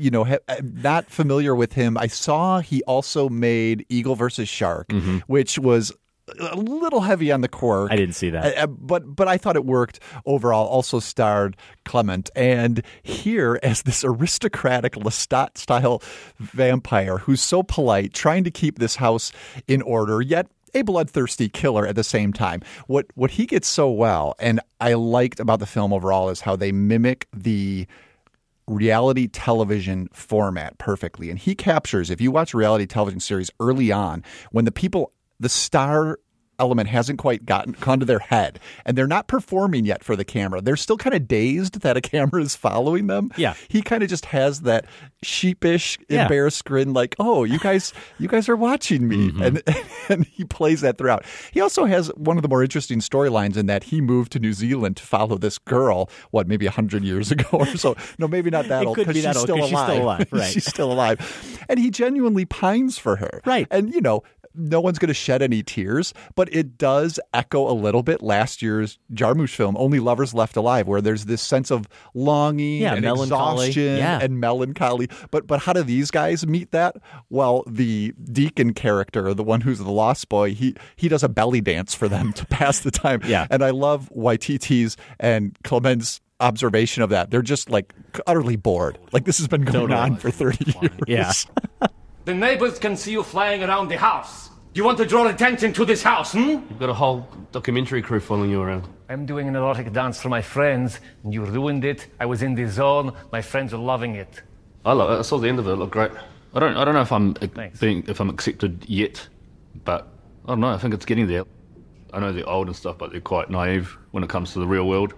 [SPEAKER 5] not familiar with him. I saw he also made Eagle versus Shark, which was a little heavy on the quirk.
[SPEAKER 4] I didn't see that.
[SPEAKER 5] But I thought it worked overall. Also starred Clement. And here, as this aristocratic Lestat-style vampire who's so polite, trying to keep this house in order, yet a bloodthirsty killer at the same time. What he gets so well, and I liked about the film overall, is how they mimic the reality television format perfectly. And he captures, if you watch a reality television series early on, when the star element hasn't quite gone to their head and they're not performing yet for the camera. They're still kind of dazed that a camera is following them.
[SPEAKER 4] Yeah.
[SPEAKER 5] He kind of just has that sheepish, embarrassed grin like, oh, you guys are watching me. And he plays that throughout. He also has one of the more interesting storylines in that he moved to New Zealand to follow this girl, maybe 100 years ago or so. No, maybe not that old, because she's still alive.
[SPEAKER 4] Right.
[SPEAKER 5] She's still alive. And he genuinely pines for her.
[SPEAKER 4] Right.
[SPEAKER 5] And, no one's going to shed any tears, but it does echo a little bit last year's Jarmusch film, Only Lovers Left Alive, where there's this sense of longing and exhaustion and melancholy. But how do these guys meet that? Well, the Deacon character, the one who's the lost boy, he does a belly dance for them to pass the time.
[SPEAKER 4] Yeah.
[SPEAKER 5] And I love Waititi's and Clement's observation of that. They're just utterly bored. This has been going on for 30 years.
[SPEAKER 4] Yeah.
[SPEAKER 6] The neighbors can see you flying around the house. You want to draw attention to this house,
[SPEAKER 12] You've got a whole documentary crew following you around.
[SPEAKER 6] I'm doing an erotic dance for my friends, and you ruined it. I was in the zone. My friends are loving it.
[SPEAKER 12] I saw the end of it. It looked great. I don't know if I'm accepted yet, but I don't know. I think it's getting there. I know they're old and stuff, but they're quite naive when it comes to the real world.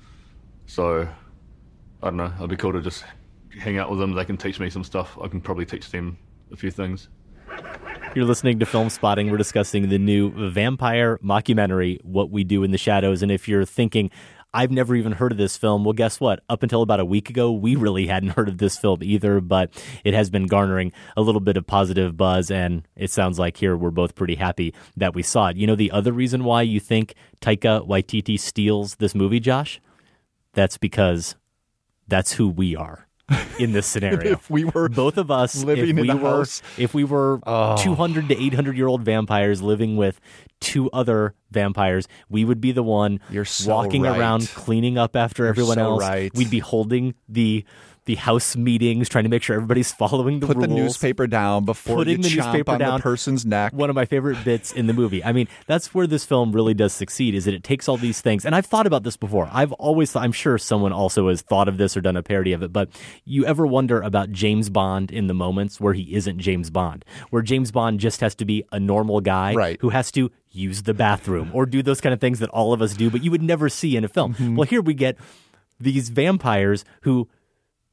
[SPEAKER 12] So I don't know. It'd be cool to just hang out with them. They can teach me some stuff. I can probably teach them a few things.
[SPEAKER 4] You're listening to Film Spotting. We're discussing the new vampire mockumentary, What We Do in the Shadows. And if you're thinking, I've never even heard of this film, well, guess what? Up until about a week ago, we really hadn't heard of this film either, but it has been garnering a little bit of positive buzz, and it sounds like here we're both pretty happy that we saw it. The other reason why you think Taika Waititi steals this movie, Josh? That's because that's who we are in this scenario.
[SPEAKER 5] If we were
[SPEAKER 4] both of us
[SPEAKER 5] living in a house,
[SPEAKER 4] if we were 200 to 800-year-old vampires living with 2 other vampires, we would be the one walking around cleaning up after everyone else.
[SPEAKER 5] Right.
[SPEAKER 4] We'd be holding the house meetings, trying to make sure everybody's following the rules.
[SPEAKER 5] Put the newspaper down before you chomp on the person's neck.
[SPEAKER 4] One of my favorite bits in the movie. I mean, that's where this film really does succeed, is that it takes all these things. And I've thought about this before. I've always thought, I'm sure someone also has thought of this or done a parody of it, but you ever wonder about James Bond in the moments where he isn't James Bond, where James Bond just has to be a normal guy who has to use the bathroom or do those kind of things that all of us do, but you would never see in a film. Well, here we get these vampires who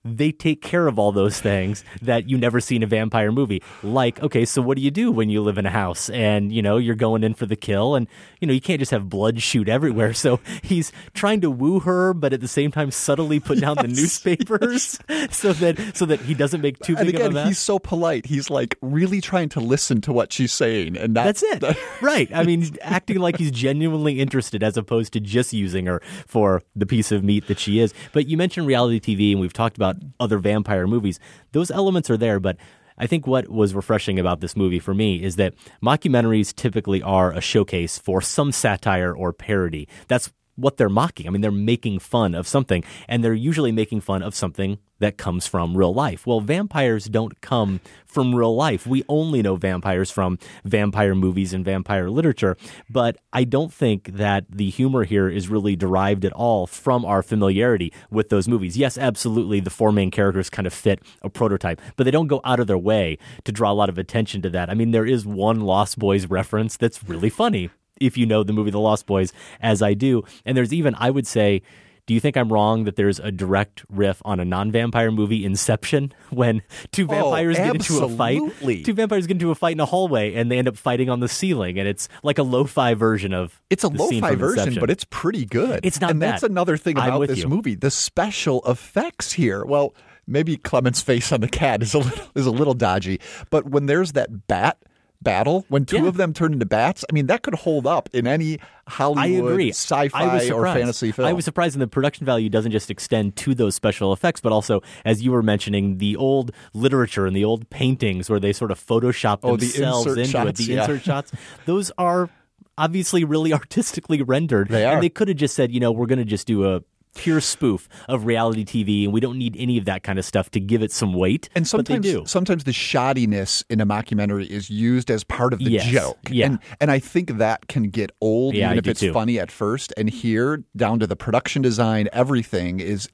[SPEAKER 4] they take care of all those things that you never see in a vampire movie. Like, okay, so what do you do when you live in a house and, you're going in for the kill and, you can't just have blood shoot everywhere. So he's trying to woo her, but at the same time subtly put down the newspapers so that he doesn't make too big of a mess.
[SPEAKER 5] He's so polite. He's like really trying to listen to what she's saying. And
[SPEAKER 4] that's it. Right. I mean, acting like he's genuinely interested as opposed to just using her for the piece of meat that she is. But you mentioned reality TV, and we've talked about other vampire movies. Those elements are there, but I think what was refreshing about this movie for me is that mockumentaries typically are a showcase for some satire or parody. That's what they're mocking. I mean, they're making fun of something, and they're usually making fun of something that comes from real life. Well, vampires don't come from real life. We only know vampires from vampire movies and vampire literature, but I don't think that the humor here is really derived at all from our familiarity with those movies. Yes, absolutely, the four main characters kind of fit a prototype, but they don't go out of their way to draw a lot of attention to that. I mean, there is one Lost Boys reference that's really funny, if you know the movie The Lost Boys, as I do. And there's even, I would say, do you think I'm wrong that there's a direct riff on a non-vampire movie, Inception, when two vampires get into a fight? Two vampires get into a fight in a hallway, and they end up fighting on the ceiling, and it's like a lo-fi version of
[SPEAKER 5] It's a lo-fi version, but it's pretty good.
[SPEAKER 4] It's not
[SPEAKER 5] and
[SPEAKER 4] bad.
[SPEAKER 5] That's another thing about this movie. The special effects here, well, maybe Clement's face on the cat is a little dodgy, but when there's that battle, when two of them turn into bats, I mean, that could hold up in any Hollywood sci-fi or fantasy film.
[SPEAKER 4] I was surprised, and the production value doesn't just extend to those special effects, but also, as you were mentioning, the old literature and the old paintings where they sort of Photoshop themselves into it. The insert shots. Those are obviously really artistically rendered.
[SPEAKER 5] They are.
[SPEAKER 4] And they could have just said, we're going to just do a pure spoof of reality TV, and we don't need any of that kind of stuff to give it some weight.
[SPEAKER 5] And sometimes,
[SPEAKER 4] but they do.
[SPEAKER 5] Sometimes the shoddiness in a mockumentary is used as part of the joke.
[SPEAKER 4] Yeah.
[SPEAKER 5] And I think that can get old, even if it's funny at first. And here, down to the production design, everything is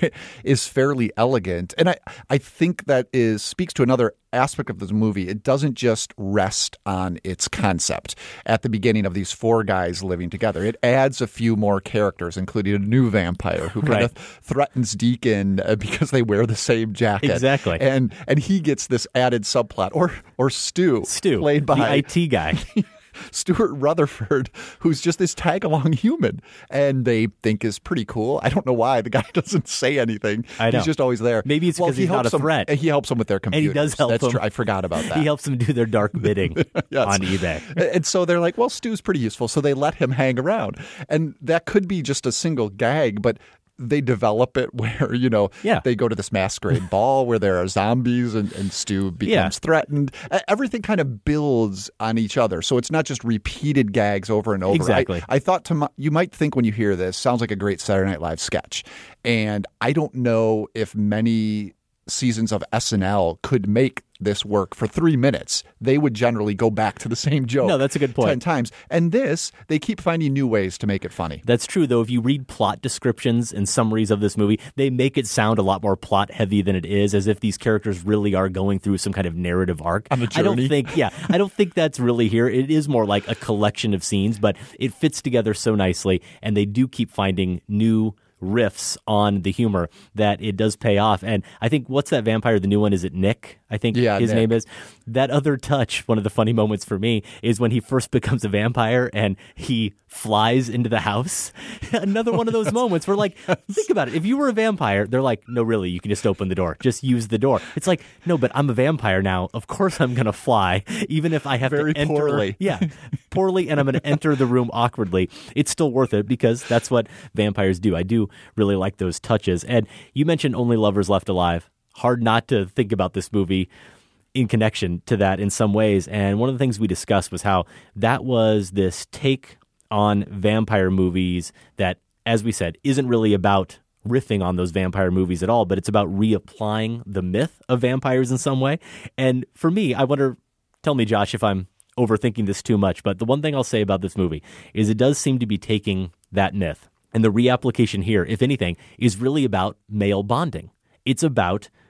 [SPEAKER 5] fairly elegant. And I think that speaks to another aspect of this movie. It doesn't just rest on its concept at the beginning of these four guys living together. It adds a few more characters, including a new vampire who kind of threatens Deacon because they wear the same jacket.
[SPEAKER 4] Exactly.
[SPEAKER 5] And he gets this added subplot. Or Stu, played by
[SPEAKER 4] the IT guy.
[SPEAKER 5] Stuart Rutherford, who's just this tag-along human, and they think is pretty cool. I don't know why. The guy doesn't say anything.
[SPEAKER 4] I know.
[SPEAKER 5] He's just always there.
[SPEAKER 4] Maybe it's because he's not a threat.
[SPEAKER 5] He helps them with their computers.
[SPEAKER 4] And he does help
[SPEAKER 5] That's
[SPEAKER 4] them.
[SPEAKER 5] true. I forgot about that.
[SPEAKER 4] He helps them do their dark bidding on eBay.
[SPEAKER 5] And so they're like, well, Stu's pretty useful, so they let him hang around. And that could be just a single gag, but they develop it where, they go to this masquerade ball where there are zombies and Stu becomes threatened. Everything kind of builds on each other. So it's not just repeated gags over and over.
[SPEAKER 4] Exactly.
[SPEAKER 5] I thought you might think when you hear this, sounds like a great Saturday Night Live sketch. And I don't know if many seasons of SNL could make this work for 3 minutes. They would generally go back to the same joke.
[SPEAKER 4] No, that's a good point.
[SPEAKER 5] 10 times. And this, they keep finding new ways to make it funny.
[SPEAKER 4] That's true, though. If you read plot descriptions and summaries of this movie, they make it sound a lot more plot heavy than it is, as if these characters really are going through some kind of narrative arc.
[SPEAKER 5] On a journey.
[SPEAKER 4] I don't think that's really here. It is more like a collection of scenes, but it fits together so nicely, and they do keep finding new riffs on the humor that it does pay off. And I think, what's that vampire, the new one, is it Nick? I think his name is. That other touch, one of the funny moments for me, is when he first becomes a vampire and he flies into the house. Another one of those moments where, like, think about it. If you were a vampire, they're like, no, really, you can just open the door. Just use the door. It's like, no, but I'm a vampire now. Of course I'm going to fly, even if I have to enter.
[SPEAKER 5] Poorly.
[SPEAKER 4] Yeah, poorly, and I'm going to enter the room awkwardly. It's still worth it because that's what vampires do. I do really like those touches. And you mentioned Only Lovers Left Alive. Hard not to think about this movie in connection to that in some ways. And one of the things we discussed was how that was this take on vampire movies that, as we said, isn't really about riffing on those vampire movies at all, but it's about reapplying the myth of vampires in some way. And for me, I wonder, tell me, Josh, if I'm overthinking this too much, but the one thing I'll say about this movie is it does seem to be taking that myth, and the reapplication here, if anything, is really about male bonding. It's about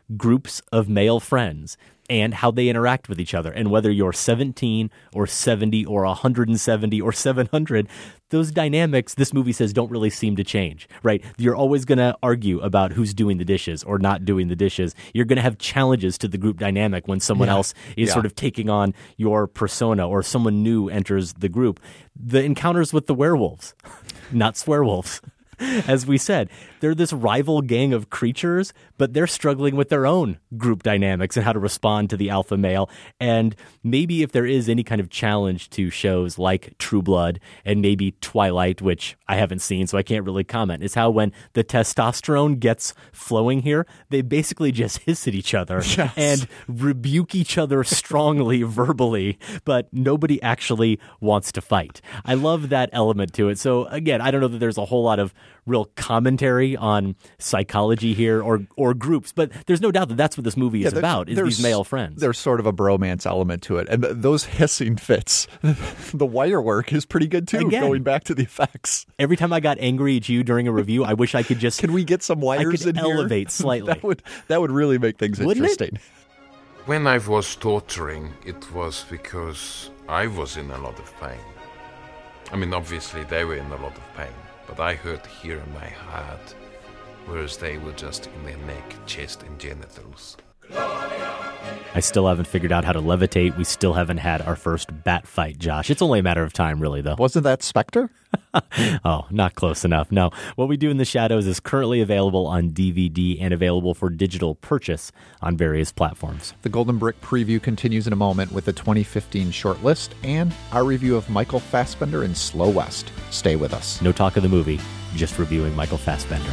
[SPEAKER 4] groups of male friends and how they interact with each other. And whether you're 17 or 70 or 170 or 700, those dynamics, this movie says, don't really seem to change, right? You're always going to argue about who's doing the dishes or not doing the dishes. You're going to have challenges to the group dynamic when someone else is sort of taking on your persona or someone new enters the group. The encounters with the werewolves, not swearwolves. As we said, they're this rival gang of creatures, but they're struggling with their own group dynamics and how to respond to the alpha male. And maybe if there is any kind of challenge to shows like True Blood and maybe Twilight, which I haven't seen, so I can't really comment, is how when the testosterone gets flowing here, they basically just hiss at each other and rebuke each other strongly verbally, but nobody actually wants to fight. I love that element to it. So again, I don't know that there's a whole lot of real commentary on psychology here or groups, but there's no doubt that that's what this movie is about, is these male friends.
[SPEAKER 5] There's sort of a bromance element to it. And those hissing fits, the wire work is pretty good too, going back to the effects.
[SPEAKER 4] Every time I got angry at you during a review, I wish I could just...
[SPEAKER 5] Can we get some wires in here?
[SPEAKER 4] Elevate slightly.
[SPEAKER 5] That would really make things interesting.
[SPEAKER 2] When I was torturing, it was because I was in a lot of pain. I mean, obviously they were in a lot of pain. But I hurt here in my heart, whereas they were just in their neck, chest, and genitals.
[SPEAKER 4] I still haven't figured out how to levitate. We still haven't had our first bat fight, Josh. It's only a matter of time, really, though.
[SPEAKER 5] Wasn't that Spectre?
[SPEAKER 4] Oh, not close enough. No. What We Do in the Shadows is currently available on DVD and available for digital purchase on various platforms.
[SPEAKER 5] The Golden Brick preview continues in a moment with the 2015 short list and our review of Michael Fassbender in Slow West. Stay with us.
[SPEAKER 4] No talk of the movie, just reviewing Michael Fassbender.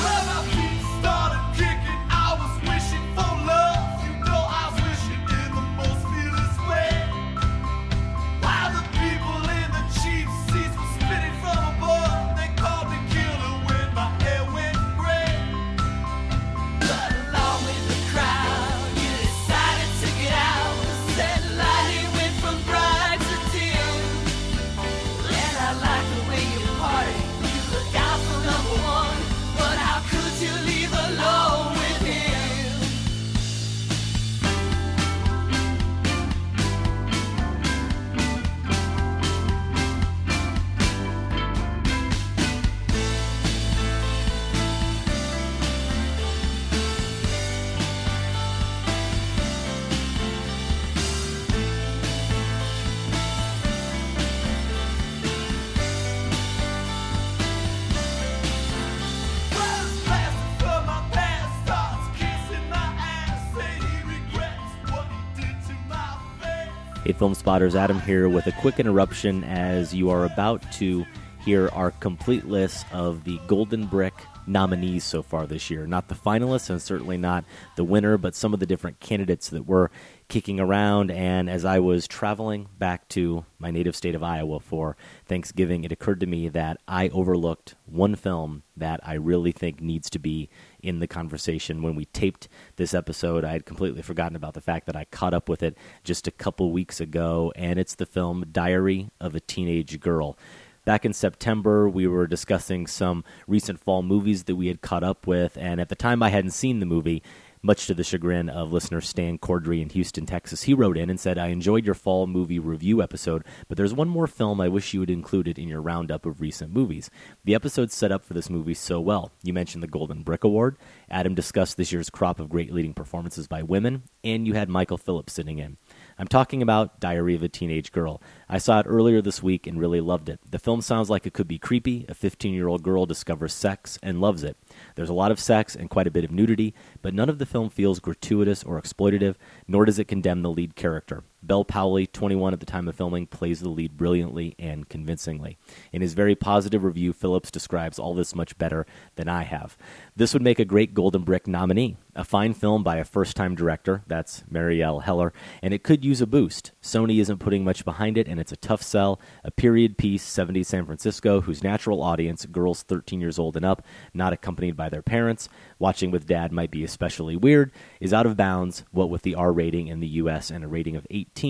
[SPEAKER 4] Hey, Film Spotters, Adam here with a quick interruption as you are about to hear our complete list of the Golden Brick nominees so far this year. Not the finalists and certainly not the winner, but some of the different candidates that were kicking around. And as I was traveling back to my native state of Iowa for Thanksgiving, it occurred to me that I overlooked one film that I really think needs to be in the conversation. When we taped this episode, I had completely forgotten about the fact that I caught up with it just a couple weeks ago, and it's the film Diary of a Teenage Girl. Back in September, we were discussing some recent fall movies that we had caught up with, and at the time I hadn't seen the movie, much to the chagrin of listener Stan Cordry in Houston, Texas. He wrote in and said, I enjoyed your fall movie review episode, but there's one more film I wish you had included in your roundup of recent movies. The episode set up for this movie so well. You mentioned the Golden Brick Award, Adam discussed this year's crop of great leading performances by women, and you had Michael Phillips sitting in. I'm talking about Diary of a Teenage Girl. I saw it earlier this week and really loved it. The film sounds like it could be creepy. A 15-year-old girl discovers sex and loves it. There's a lot of sex and quite a bit of nudity, but none of the film feels gratuitous or exploitative, nor does it condemn the lead character. Belle Powley, 21 at the time of filming, plays the lead brilliantly and convincingly. In his very positive review, Phillips describes all this much better than I have. This would make a great Golden Brick nominee. A fine film by a first-time director, that's Marielle Heller, and it could use a boost. Sony isn't putting much behind it, and it's a tough sell. A period piece, 70s San Francisco, whose natural audience, girls 13 years old and up, not accompanied by their parents, watching with dad might be especially weird, is out of bounds, what with the R rating in the U.S. and a rating of 18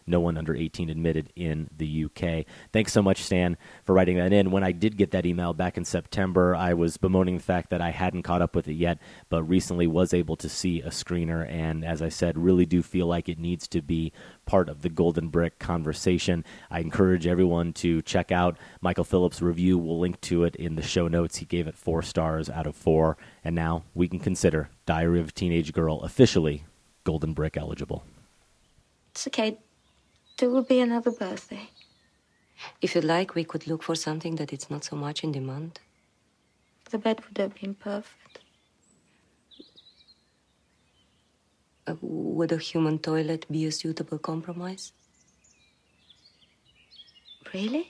[SPEAKER 4] no one under 18 admitted in the UK. Thanks so much, Stan, for writing that in. When I did get that email back in September, I was bemoaning the fact that I hadn't caught up with it yet, but recently was able to see a screener, and as I said, really do feel like it needs to be part of the Golden Brick conversation. I encourage everyone to check out Michael Phillips' review. We'll link to it in the show notes. He gave it 4 stars out of 4, and now we can consider Diary of a Teenage Girl officially Golden Brick eligible.
[SPEAKER 13] It's okay. There will be another birthday.
[SPEAKER 14] If you'd like, we could look for something that it's not so much in demand.
[SPEAKER 13] The bed would have been perfect.
[SPEAKER 14] Would a human toilet be a suitable compromise?
[SPEAKER 13] Really?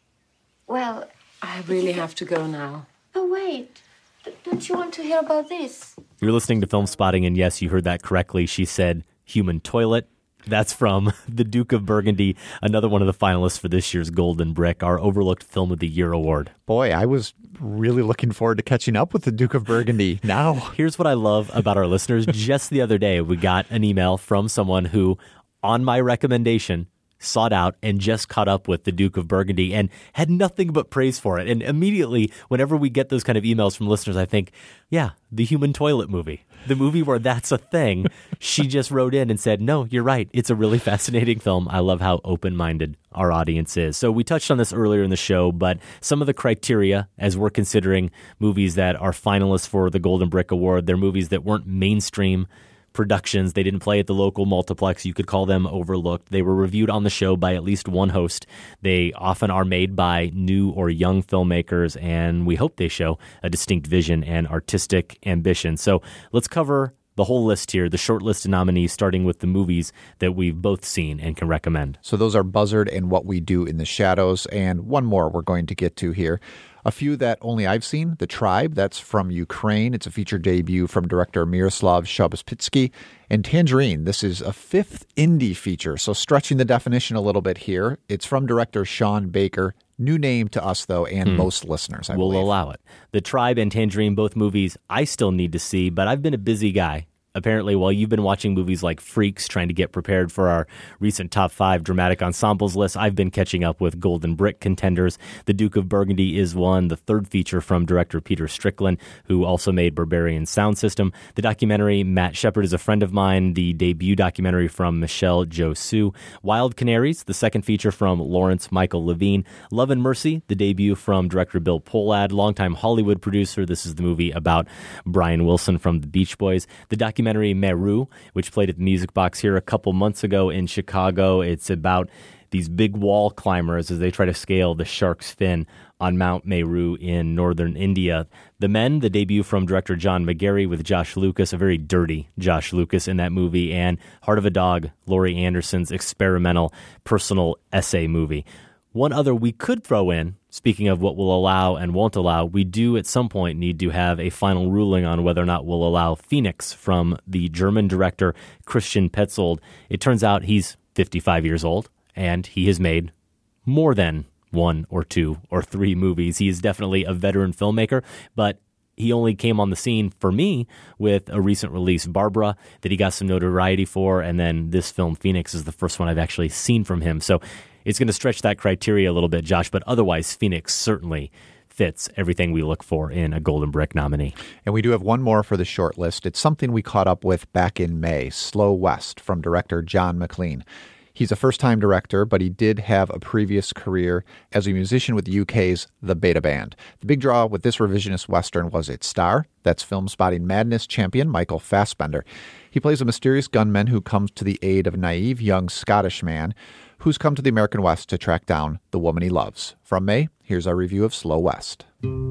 [SPEAKER 13] Well,
[SPEAKER 15] I really have to go now.
[SPEAKER 13] Oh, wait. Don't you want to hear about this?
[SPEAKER 4] You're listening to Film Spotting, and yes, you heard that correctly. She said human toilet. That's from The Duke of Burgundy, another one of the finalists for this year's Golden Brick, our Overlooked Film of the Year award.
[SPEAKER 5] Boy, I was really looking forward to catching up with The Duke of Burgundy now.
[SPEAKER 4] Here's what I love about our listeners. Just the other day, we got an email from someone who, on my recommendation, sought out and just caught up with The Duke of Burgundy and had nothing but praise for it. And immediately, whenever we get those kind of emails from listeners, I think, yeah, the human toilet movie, the movie where that's a thing. She just wrote in and said, no, you're right. It's a really fascinating film. I love how open-minded our audience is. So we touched on this earlier in the show, but some of the criteria as we're considering movies that are finalists for the Golden Brick Award, they're movies that weren't mainstream productions. They didn't play at the local multiplex. You could call them overlooked. They were reviewed on the show by at least one host. They often are made by new or young filmmakers, and we hope they show a distinct vision and artistic ambition. So let's cover the whole list here, the short list of nominees, starting with the movies that we've both seen and can recommend.
[SPEAKER 5] So those are Buzzard and What We Do in the Shadows, and one more we're going to get to here. A few that only I've seen, The Tribe, that's from Ukraine. It's a feature debut from director Miroslav Shabashpitsky. And Tangerine, this is a 5th indie feature, so stretching the definition a little bit here. It's from director Sean Baker. New name to us, though, and most listeners, I believe.
[SPEAKER 4] We'll allow it. The Tribe and Tangerine, both movies I still need to see, but I've been a busy guy. Apparently, while you've been watching movies like Freaks, trying to get prepared for our recent top 5 dramatic ensembles list, I've been catching up with Golden Brick contenders. The Duke of Burgundy is one, the 3rd feature from director Peter Strickland, who also made Barbarian Sound System. The documentary Matt Shepard is a Friend of Mine, the debut documentary from Michelle Josu. Wild Canaries, the 2nd feature from Lawrence Michael Levine. Love and Mercy, the debut from director Bill Pohlad, longtime Hollywood producer. This is the movie about Brian Wilson from the Beach Boys. The documentary Meru, which played at the Music Box here a couple months ago in Chicago. It's about these big wall climbers as they try to scale the Shark's Fin on Mount Meru in northern India. The Men, the debut from director John McGarry with Josh Lucas, a very dirty Josh Lucas in that movie, and Heart of a Dog, Laurie Anderson's experimental personal essay movie. One other we could throw in, speaking of what we'll allow and won't allow, we do at some point need to have a final ruling on whether or not we'll allow Phoenix from the German director Christian Petzold. It turns out he's 55 years old, and he has made more than 1 or 2 or 3 movies. He is definitely a veteran filmmaker, but he only came on the scene for me with a recent release, Barbara, that he got some notoriety for, and then this film, Phoenix, is the first one I've actually seen from him. So it's going to stretch that criteria a little bit, Josh, but otherwise Phoenix certainly fits everything we look for in a Golden Brick nominee.
[SPEAKER 5] And we do have one more for the short list. It's something we caught up with back in May, Slow West, from director John McLean. He's a first-time director, but he did have a previous career as a musician with the UK's The Beta Band. The big draw with this revisionist Western was its star. That's Film Spotting Madness champion Michael Fassbender. He plays a mysterious gunman who comes to the aid of a naive young Scottish man who's come to the American West to track down the woman he loves. From May, here's our review of Slow West.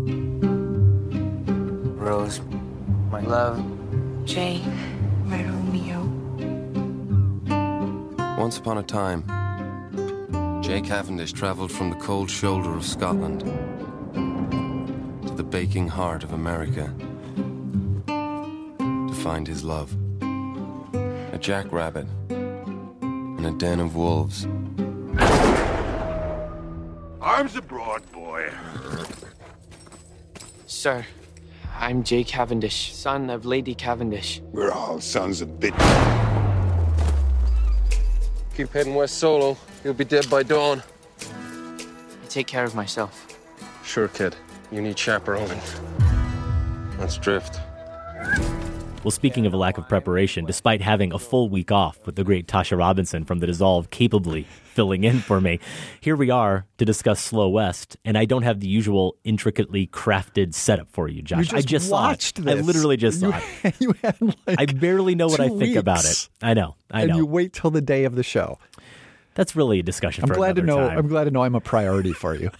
[SPEAKER 16] Rose, my love.
[SPEAKER 17] Jay, my Romeo.
[SPEAKER 18] Once upon a time, Jay Cavendish travelled from the cold shoulder of Scotland to the baking heart of America to find his love. A jackrabbit in a den of wolves.
[SPEAKER 19] Arms abroad, boy.
[SPEAKER 16] Sir, I'm Jay Cavendish, son of Lady Cavendish.
[SPEAKER 19] We're all sons of bitches.
[SPEAKER 16] Keep heading west solo. You'll be dead by dawn. I take care of myself.
[SPEAKER 18] Sure, kid. You need chaperoning. Let's drift.
[SPEAKER 4] Well, speaking of a lack of preparation, despite having a full week off with the great Tasha Robinson from The Dissolve capably filling in for me, here we are to discuss Slow West, and I don't have the usual intricately crafted setup for you, Josh.
[SPEAKER 5] I just watched
[SPEAKER 4] saw it.
[SPEAKER 5] this.
[SPEAKER 4] I literally just saw it.
[SPEAKER 5] You had
[SPEAKER 4] I barely know what I think about it. I know.
[SPEAKER 5] And you wait till the day of the show.
[SPEAKER 4] That's really a discussion for another time.
[SPEAKER 5] I'm glad to know I'm a priority for you.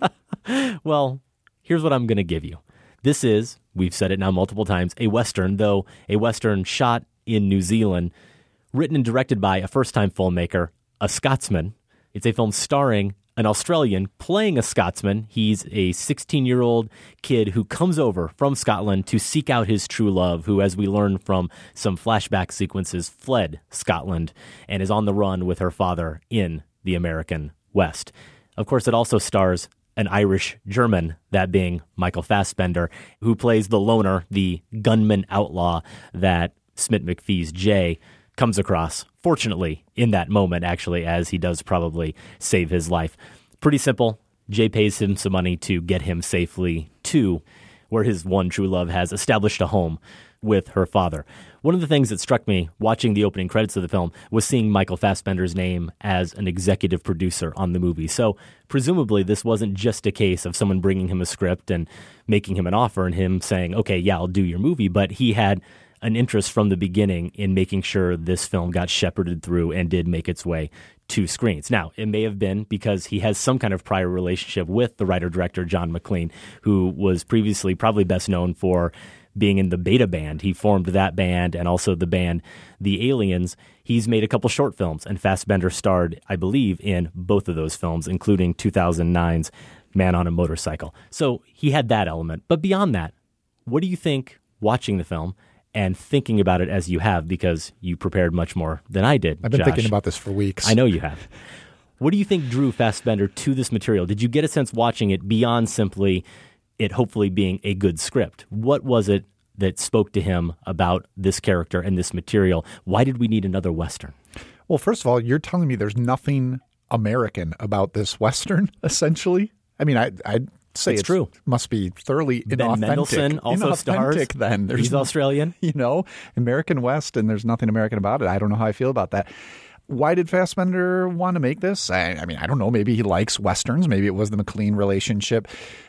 [SPEAKER 4] Well, here's what I'm going to give you. This is, we've said it now multiple times, a Western, though a Western shot in New Zealand, written and directed by a first-time filmmaker, a Scotsman. It's a film starring an Australian playing a Scotsman. He's a 16-year-old kid who comes over from Scotland to seek out his true love, who, as we learn from some flashback sequences, fled Scotland and is on the run with her father in the American West. Of course, it also stars an Irish German, that being Michael Fassbender, who plays the loner, the gunman outlaw that Smith McPhee's Jay comes across, fortunately, in that moment, actually, as he does probably save his life. Pretty simple. Jay pays him some money to get him safely to where his one true love has established a home with her father. One of the things that struck me watching the opening credits of the film was seeing Michael Fassbender's name as an executive producer on the movie. So presumably this wasn't just a case of someone bringing him a script and making him an offer and him saying, okay, yeah, I'll do your movie. But he had an interest from the beginning in making sure this film got shepherded through and did make its way to screens. Now, it may have been because he has some kind of prior relationship with the writer-director John McLean, who was previously probably best known for being in the Beta Band. He formed that band and also the band The Aliens. He's made a couple short films, and Fassbender starred, I believe, in both of those films, including 2009's Man on a Motorcycle. So he had that element. But beyond that, what do you think watching the film and thinking about it as you have, because you prepared much more than I did,
[SPEAKER 5] I've been
[SPEAKER 4] Josh.
[SPEAKER 5] thinking about this for weeks.
[SPEAKER 4] I know you have. What do you think drew Fassbender to this material? Did you get a sense watching it beyond simply it hopefully being a good script? What was it that spoke to him about this character and this material? Why did we need another Western?
[SPEAKER 5] Well, first of all, you're telling me there's nothing American about this Western, essentially? I mean, I'd say it's true. Must be thoroughly
[SPEAKER 4] Ben
[SPEAKER 5] inauthentic.
[SPEAKER 4] Mendelsohn also stars.
[SPEAKER 5] Then.
[SPEAKER 4] He's Australian.
[SPEAKER 5] You know, American West, and there's nothing American about it. I don't know how I feel about that. Why did Fassbender want to make this? I mean, I don't know. Maybe he likes Westerns. Maybe it was the McLean relationship,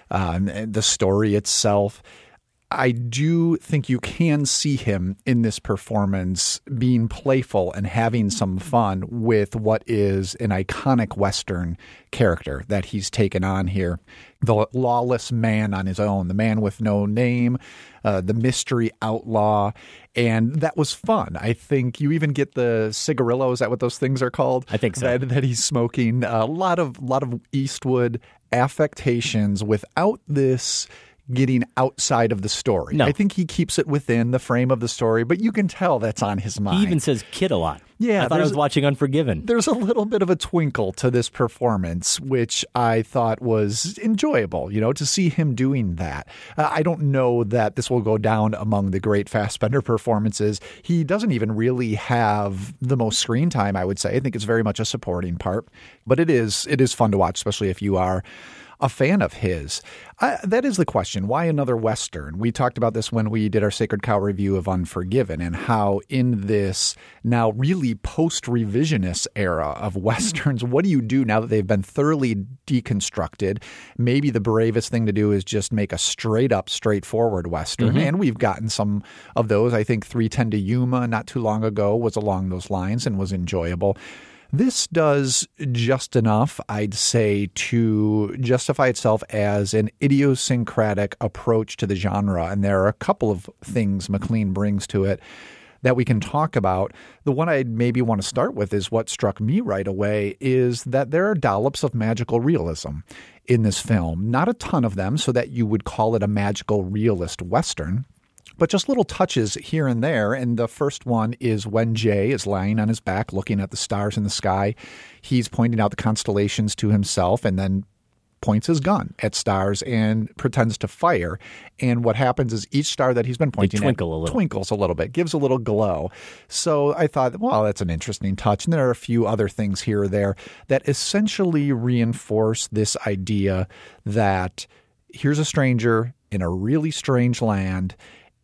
[SPEAKER 5] the story itself. I do think you can see him in this performance being playful and having some fun with what is an iconic Western character that he's taken on here. The lawless man on his own, the man with no name, the mystery outlaw. And that was fun. I think you even get the cigarillo. Is that what those things are called?
[SPEAKER 4] I think so.
[SPEAKER 5] That he's smoking. A lot of Eastwood affectations without this getting outside of the story.
[SPEAKER 4] No.
[SPEAKER 5] I think he keeps it within the frame of the story, but you can tell that's on his mind.
[SPEAKER 4] He even says kid a lot.
[SPEAKER 5] Yeah,
[SPEAKER 4] I thought I was watching Unforgiven.
[SPEAKER 5] There's a little bit of a twinkle to this performance, which I thought was enjoyable, to see him doing that. I don't know that this will go down among the great Fassbender performances. He doesn't even really have the most screen time, I would say. I think it's very much a supporting part, but it is fun to watch, especially if you are a fan of his. That is the question. Why another Western? We talked about this when we did our Sacred Cow review of Unforgiven, and how in this now really post-revisionist era of Westerns, what do you do now that they've been thoroughly deconstructed? Maybe the bravest thing to do is just make a straight-up, straightforward Western, and we've gotten some of those. I think 3:10 to Yuma not too long ago was along those lines and was enjoyable. This does just enough, I'd say, to justify itself as an idiosyncratic approach to the genre. And there are a couple of things McLean brings to it that we can talk about. The one I'd maybe want to start with is what struck me right away is that there are dollops of magical realism in this film. Not a ton of them, so that you would call it a magical realist Western, but just little touches here and there. And the first one is when Jay is lying on his back looking at the stars in the sky. He's pointing out the constellations to himself and then points his gun at stars and pretends to fire. And what happens is each star that he's been pointing at twinkles a little bit, gives a little glow. So I thought, well, that's an interesting touch. And there are a few other things here or there that essentially reinforce this idea that here's a stranger in a really strange land,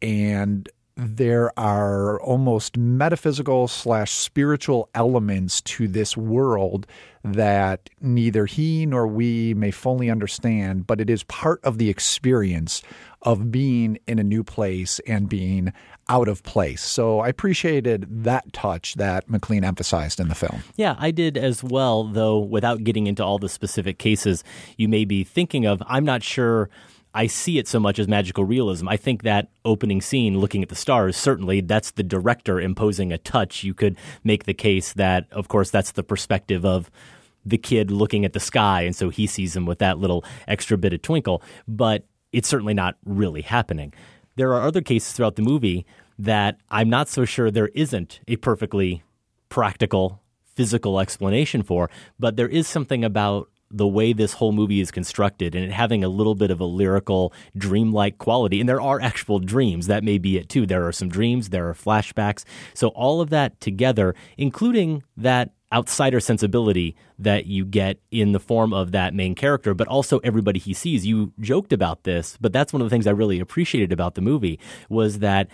[SPEAKER 5] and there are almost metaphysical / spiritual elements to this world that neither he nor we may fully understand, but it is part of the experience of being in a new place and being out of place. So I appreciated that touch that McLean emphasized in the film.
[SPEAKER 4] Yeah, I did as well, though without getting into all the specific cases you may be thinking of. I'm not sure I see it so much as magical realism. I think that opening scene, looking at the stars, certainly that's the director imposing a touch. You could make the case that, of course, that's the perspective of the kid looking at the sky, and so he sees him with that little extra bit of twinkle. But it's certainly not really happening. There are other cases throughout the movie that I'm not so sure there isn't a perfectly practical, physical explanation for, but there is something about the way this whole movie is constructed and it having a little bit of a lyrical, dreamlike quality. And there are actual dreams. That may be it too. There are some dreams. There are flashbacks. So all of that together, including that outsider sensibility that you get in the form of that main character, but also everybody he sees. You joked about this, but that's one of the things I really appreciated about the movie was that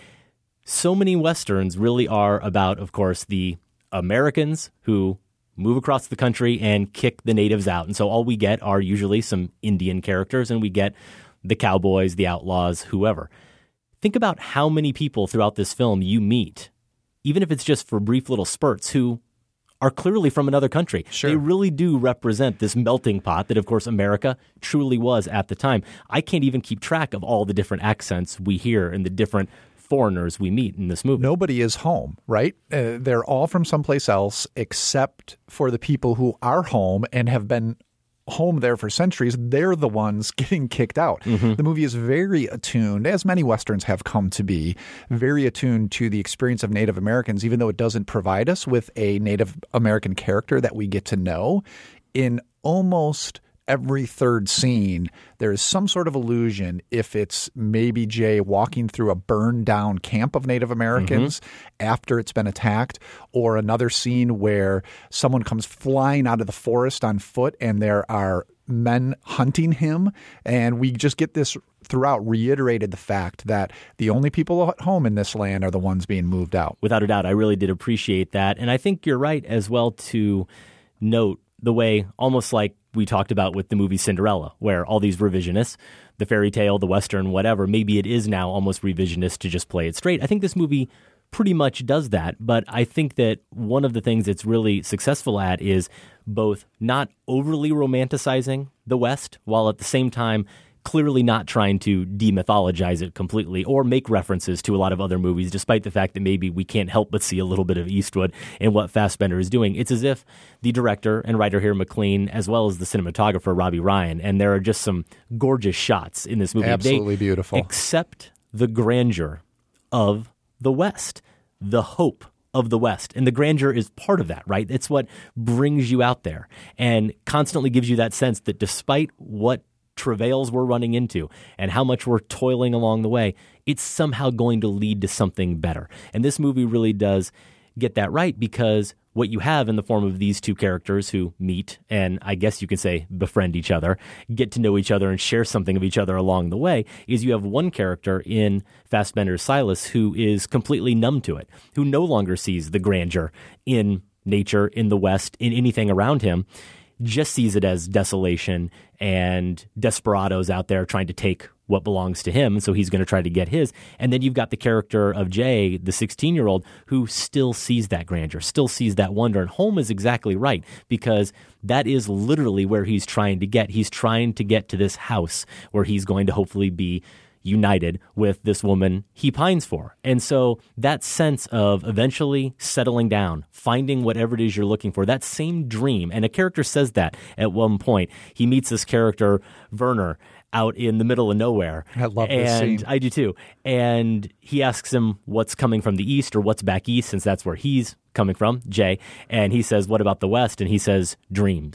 [SPEAKER 4] so many Westerns really are about, of course, the Americans who move across the country and kick the natives out. And so all we get are usually some Indian characters, and we get the cowboys, the outlaws, whoever. Think about how many people throughout this film you meet, even if it's just for brief little spurts, who are clearly from another country. Sure. They really do represent this melting pot that, of course, America truly was at the time. I can't even keep track of all the different accents we hear and the different foreigners we meet in this movie.
[SPEAKER 5] Nobody is home, right? They're all from someplace else except for the people who are home and have been home there for centuries. They're the ones getting kicked out. The movie is very attuned, as many Westerns have come to be, very attuned to the experience of Native Americans, even though it doesn't provide us with a Native American character that we get to know. In almost every third scene, there is some sort of allusion, if it's maybe Jay walking through a burned down camp of Native Americans after it's been attacked, or another scene where someone comes flying out of the forest on foot and there are men hunting him. And we just get this throughout reiterated, the fact that the only people at home in this land are the ones being moved out.
[SPEAKER 4] Without a doubt, I really did appreciate that. And I think you're right as well to note the way, almost like we talked about with the movie Cinderella, where all these revisionists, the fairy tale, the Western, whatever, maybe it is now almost revisionist to just play it straight. I think this movie pretty much does that, but I think that one of the things it's really successful at is both not overly romanticizing the West, while at the same time clearly not trying to demythologize it completely or make references to a lot of other movies, despite the fact that maybe we can't help but see a little bit of Eastwood in what Fassbender is doing. It's as if the director and writer here, McLean, as well as the cinematographer, Robbie Ryan, and there are just some gorgeous shots in this movie.
[SPEAKER 5] Absolutely beautiful.
[SPEAKER 4] Accept the grandeur of the West, the hope of the West. And the grandeur is part of that, right? It's what brings you out there and constantly gives you that sense that despite what travails we're running into and how much we're toiling along the way, it's somehow going to lead to something better. And this movie really does get that right, because what you have in the form of these two characters who meet and I guess you could say befriend each other, get to know each other and share something of each other along the way, is you have one character in Fassbender's Silas who is completely numb to it, who no longer sees the grandeur in nature, in the West, in anything around him, just sees it as desolation and desperados out there trying to take what belongs to him. So he's going to try to get his. And then you've got the character of Jay, the 16-year-old, who still sees that grandeur, still sees that wonder. And home is exactly right, because that is literally where he's trying to get. He's trying to get to this house where he's going to hopefully be united with this woman he pines for. And so that sense of eventually settling down, finding whatever it is you're looking for, that same dream, and a character says that at one point. He meets this character, Werner, out in the middle of nowhere.
[SPEAKER 5] I love this scene.
[SPEAKER 4] I do too. And he asks him what's coming from the east or what's back east, since that's where he's coming from, Jay. And he says, what about the West? And he says, dreams.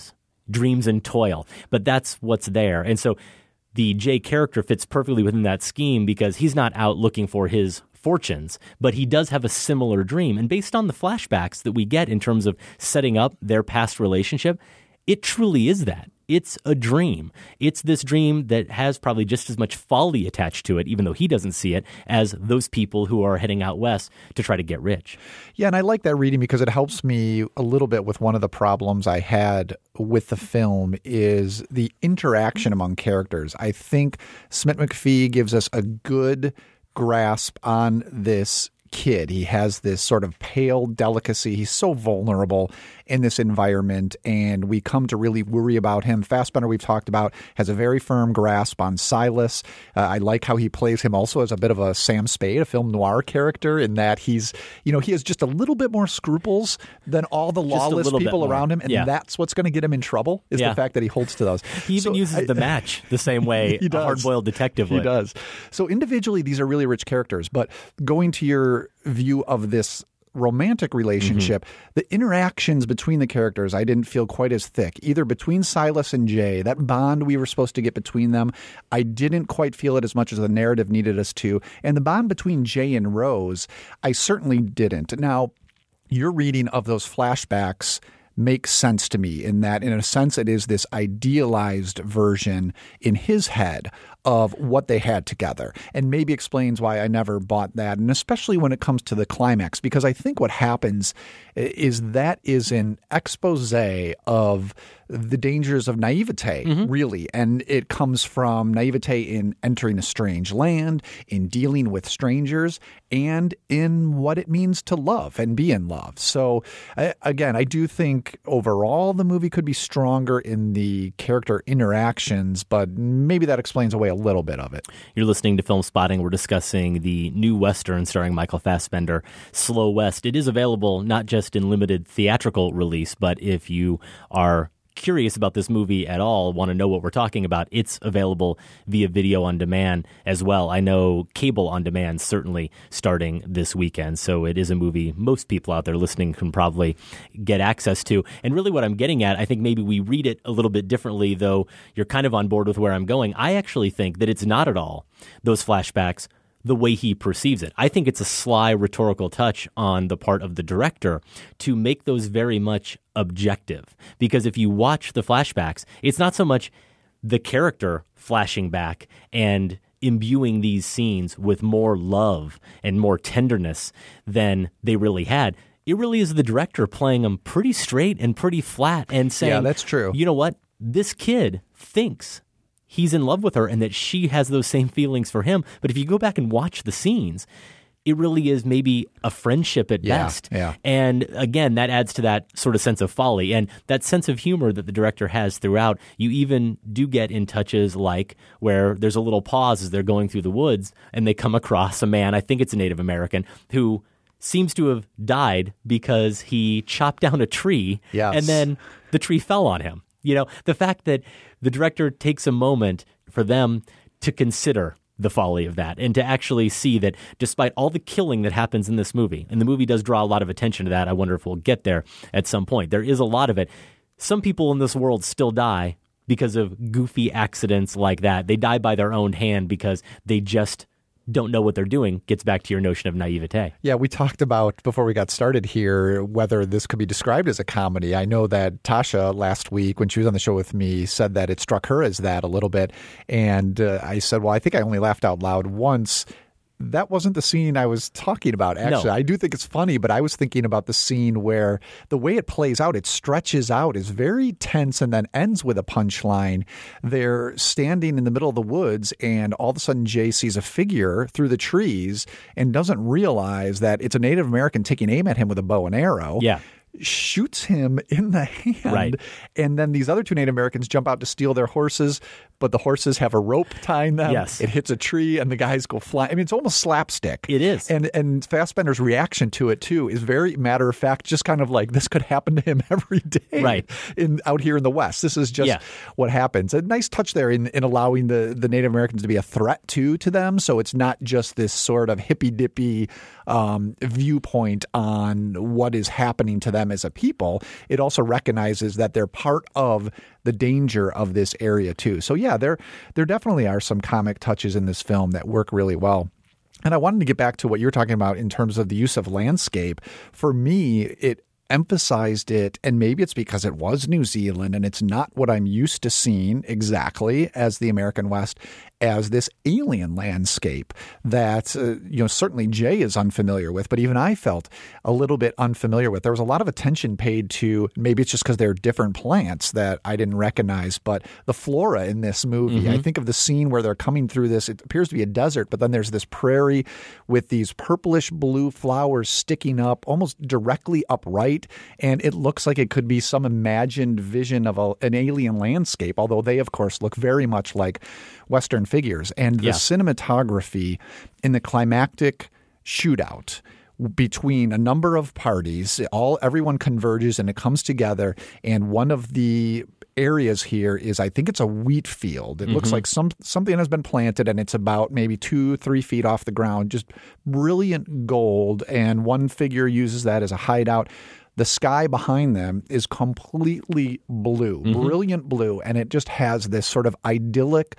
[SPEAKER 4] dreams and toil. But that's what's there. And so the Jay character fits perfectly within that scheme because he's not out looking for his fortunes, but he does have a similar dream. And based on the flashbacks that we get in terms of setting up their past relationship, it truly is that. It's a dream. It's this dream that has probably just as much folly attached to it, even though he doesn't see it, as those people who are heading out west to try to get rich.
[SPEAKER 5] Yeah, and I like that reading because it helps me a little bit with one of the problems I had with the film is the interaction among characters. I think Smit-McPhee gives us a good grasp on this kid. He has this sort of pale delicacy. He's so vulnerable in this environment, and we come to really worry about him. Fassbender, we've talked about, has a very firm grasp on Silas. I like how he plays him also as a bit of a Sam Spade, a film noir character, in that he's, he has just a little bit more scruples than all the lawless people around him, and that's what's going to get him in trouble, is the fact that he holds to those.
[SPEAKER 4] He even uses the match the same way a hard-boiled detective would.
[SPEAKER 5] He does. So individually, these are really rich characters, but going to your view of this romantic relationship, the interactions between the characters I didn't feel quite as thick, either between Silas and Jay. That bond we were supposed to get between them, I didn't quite feel it as much as the narrative needed us to. And the bond between Jay and Rose, I certainly didn't. Now, your reading of those flashbacks makes sense to me in that, in a sense, it is this idealized version in his head of what they had together, and maybe explains why I never bought that, and especially when it comes to the climax, because I think what happens is that is an expose of the dangers of naivete, really, and it comes from naivete in entering a strange land, in dealing with strangers, and in what it means to love and be in love. So, again, I do think overall the movie could be stronger in the character interactions, but maybe that explains away a little bit of it.
[SPEAKER 4] You're listening to Film Spotting. We're discussing the new Western starring Michael Fassbender, Slow West. It is available not just in limited theatrical release, but if you are curious about this movie at all, want to know what we're talking about, it's available via video on demand as well. I know cable on demand certainly starting this weekend, so it is a movie most people out there listening can probably get access to. And really what I'm getting at, I think maybe we read it a little bit differently, though you're kind of on board with where I'm going. I actually think that it's not at all those flashbacks the way he perceives it. I think it's a sly rhetorical touch on the part of the director to make those very much objective. Because if you watch the flashbacks, it's not so much the character flashing back and imbuing these scenes with more love and more tenderness than they really had. It really is the director playing them pretty straight and pretty flat and saying,
[SPEAKER 5] yeah, that's true.
[SPEAKER 4] You know what? This kid thinks he's in love with her and that she has those same feelings for him. But if you go back and watch the scenes, it really is maybe a friendship at best.
[SPEAKER 5] Yeah.
[SPEAKER 4] And again, that adds to that sort of sense of folly and that sense of humor that the director has throughout. You even do get in touches like where there's a little pause as they're going through the woods and they come across a man, I think it's a Native American, who seems to have died because he chopped down a tree and then the tree fell on him. You know, the fact that the director takes a moment for them to consider the folly of that and to actually see that despite all the killing that happens in this movie, and the movie does draw a lot of attention to that, I wonder if we'll get there at some point. There is a lot of it. Some people in this world still die because of goofy accidents like that. They die by their own hand because they just don't know what they're doing. Gets back to your notion of naivete.
[SPEAKER 5] Yeah, we talked about, before we got started here, whether this could be described as a comedy. I know that Tasha last week, when she was on the show with me, said that it struck her as that a little bit. And I said, well, I think I only laughed out loud once. That wasn't the scene I was talking about, actually. No. I do think it's funny, but I was thinking about the scene where the way it plays out, it stretches out, is very tense and then ends with a punchline. They're standing in the middle of the woods, and all of a sudden Jay sees a figure through the trees and doesn't realize that it's a Native American taking aim at him with a bow and arrow.
[SPEAKER 4] Yeah.
[SPEAKER 5] Shoots him in the hand.
[SPEAKER 4] Right.
[SPEAKER 5] And then these other two Native Americans jump out to steal their horses, but the horses have a rope tying them.
[SPEAKER 4] Yes.
[SPEAKER 5] It hits a tree and the guys go flying. I mean, it's almost slapstick.
[SPEAKER 4] It is.
[SPEAKER 5] And Fassbender's reaction to it, too, is very matter of fact, just kind of like this could happen to him every day
[SPEAKER 4] right.
[SPEAKER 5] out here in the West. This is just what happens. A nice touch there in allowing the Native Americans to be a threat, too, to them. So it's not just this sort of hippy-dippy viewpoint on what is happening to them them as a people, it also recognizes that they're part of the danger of this area too. So yeah, there definitely are some comic touches in this film that work really well. And I wanted to get back to what you're talking about in terms of the use of landscape. For me, it emphasized it, and maybe it's because it was New Zealand and it's not what I'm used to seeing exactly as the American West, as this alien landscape that, certainly Jay is unfamiliar with, but even I felt a little bit unfamiliar with. There was a lot of attention paid to, maybe it's just because they're different plants that I didn't recognize, but the flora in this movie. I think of the scene where they're coming through this, it appears to be a desert, but then there's this prairie with these purplish blue flowers sticking up almost directly upright, and it looks like it could be some imagined vision of an alien landscape, although they, of course, look very much like Western figures. And the cinematography in the climactic shootout between a number of parties, everyone converges and it comes together. And one of the areas here is, I think it's a wheat field. It looks like something has been planted, and it's about maybe 2-3 feet off the ground, just brilliant gold. And one figure uses that as a hideout. The sky behind them is completely blue, brilliant blue, and it just has this sort of idyllic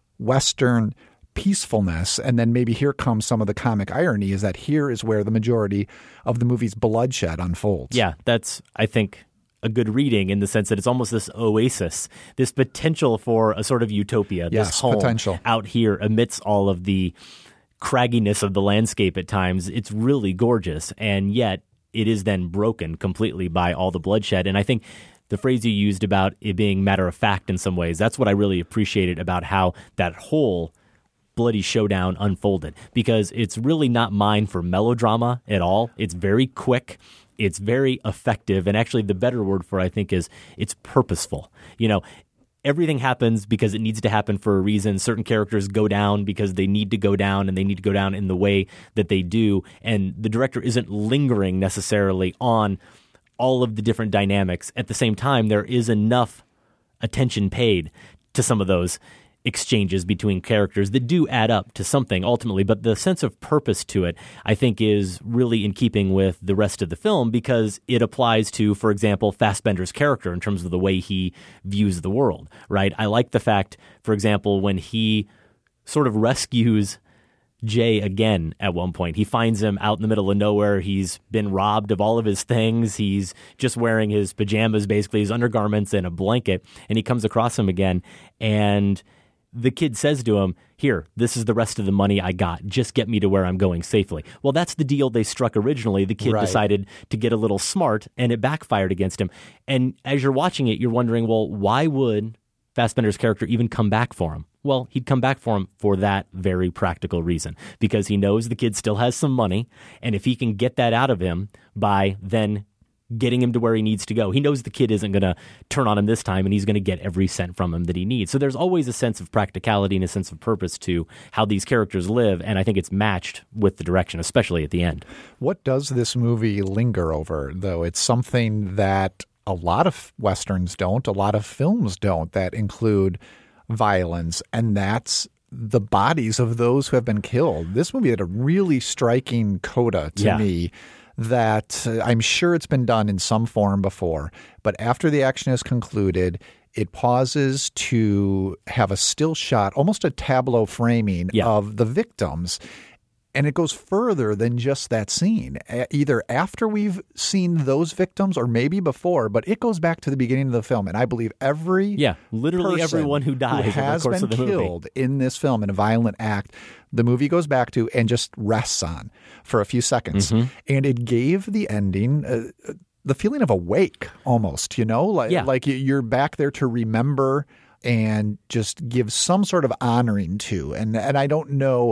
[SPEAKER 5] Western peacefulness. And then maybe here comes some of the comic irony, is that here is where the majority of the movie's bloodshed unfolds.
[SPEAKER 4] Yeah, that's, I think, a good reading in the sense that it's almost this oasis, this potential for a sort of utopia, this home
[SPEAKER 5] potential
[SPEAKER 4] out here amidst all of the cragginess of the landscape at times. It's really gorgeous, and yet it is then broken completely by all the bloodshed. And I think the phrase you used about it being matter of fact in some ways, that's what I really appreciated about how that whole bloody showdown unfolded, because it's really not mined for melodrama at all. It's very quick. It's very effective. And actually the better word for it, I think, is it's purposeful. Everything happens because it needs to happen for a reason. Certain characters go down because they need to go down, and they need to go down in the way that they do. And the director isn't lingering necessarily on all of the different dynamics. At the same time, there is enough attention paid to some of those exchanges between characters that do add up to something ultimately, but the sense of purpose to it, I think, is really in keeping with the rest of the film, because it applies to, for example, Fassbender's character in terms of the way he views the world, right? I like the fact, for example, when he sort of rescues Jay again at one point. He finds him out in the middle of nowhere. He's been robbed of all of his things. He's just wearing his pajamas, basically his undergarments and a blanket, and he comes across him again, and the kid says to him, "Here, this is the rest of the money I got. Just get me to where I'm going safely." Well, that's the deal they struck originally. The kid decided to get a little smart, and it backfired against him. And as you're watching it, you're wondering, well, why would Fassbender's character even come back for him? Well, he'd come back for him for that very practical reason, because he knows the kid still has some money, and if he can get that out of him by then getting him to where he needs to go, he knows the kid isn't going to turn on him this time, and he's going to get every cent from him that he needs. So there's always a sense of practicality and a sense of purpose to how these characters live, and I think it's matched with the direction, especially at the end.
[SPEAKER 5] What does this movie linger over, though? It's something that a lot of Westerns don't, a lot of films don't, that include violence, and that's the bodies of those who have been killed. This movie had a really striking coda to me that I'm sure it's been done in some form before, but after the action is concluded, it pauses to have a still shot, almost a tableau framing of the victims. And it goes further than just that scene, either after we've seen those victims or maybe before, but it goes back to the beginning of the film. And I believe
[SPEAKER 4] literally everyone who dies
[SPEAKER 5] who has
[SPEAKER 4] over the course
[SPEAKER 5] been
[SPEAKER 4] of the
[SPEAKER 5] killed in this film in a violent act, the movie goes back to and just rests on for a few seconds. And it gave the ending the feeling of a wake almost, like you're back there to remember and just give some sort of honoring to. And I don't know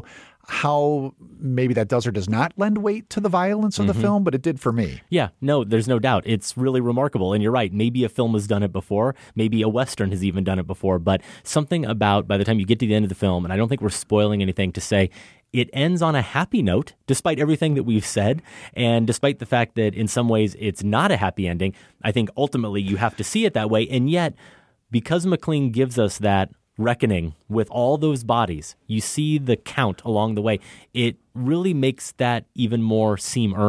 [SPEAKER 5] how maybe that does or does not lend weight to the violence of the film, but it did for me.
[SPEAKER 4] Yeah, no, there's no doubt. It's really remarkable. And you're right. Maybe a film has done it before. Maybe a Western has even done it before. But something about by the time you get to the end of the film, and I don't think we're spoiling anything to say, it ends on a happy note, despite everything that we've said. And despite the fact that in some ways it's not a happy ending, I think ultimately you have to see it that way. And yet, because McLean gives us that reckoning with all those bodies, you see the count along the way, it really makes that even more seem earned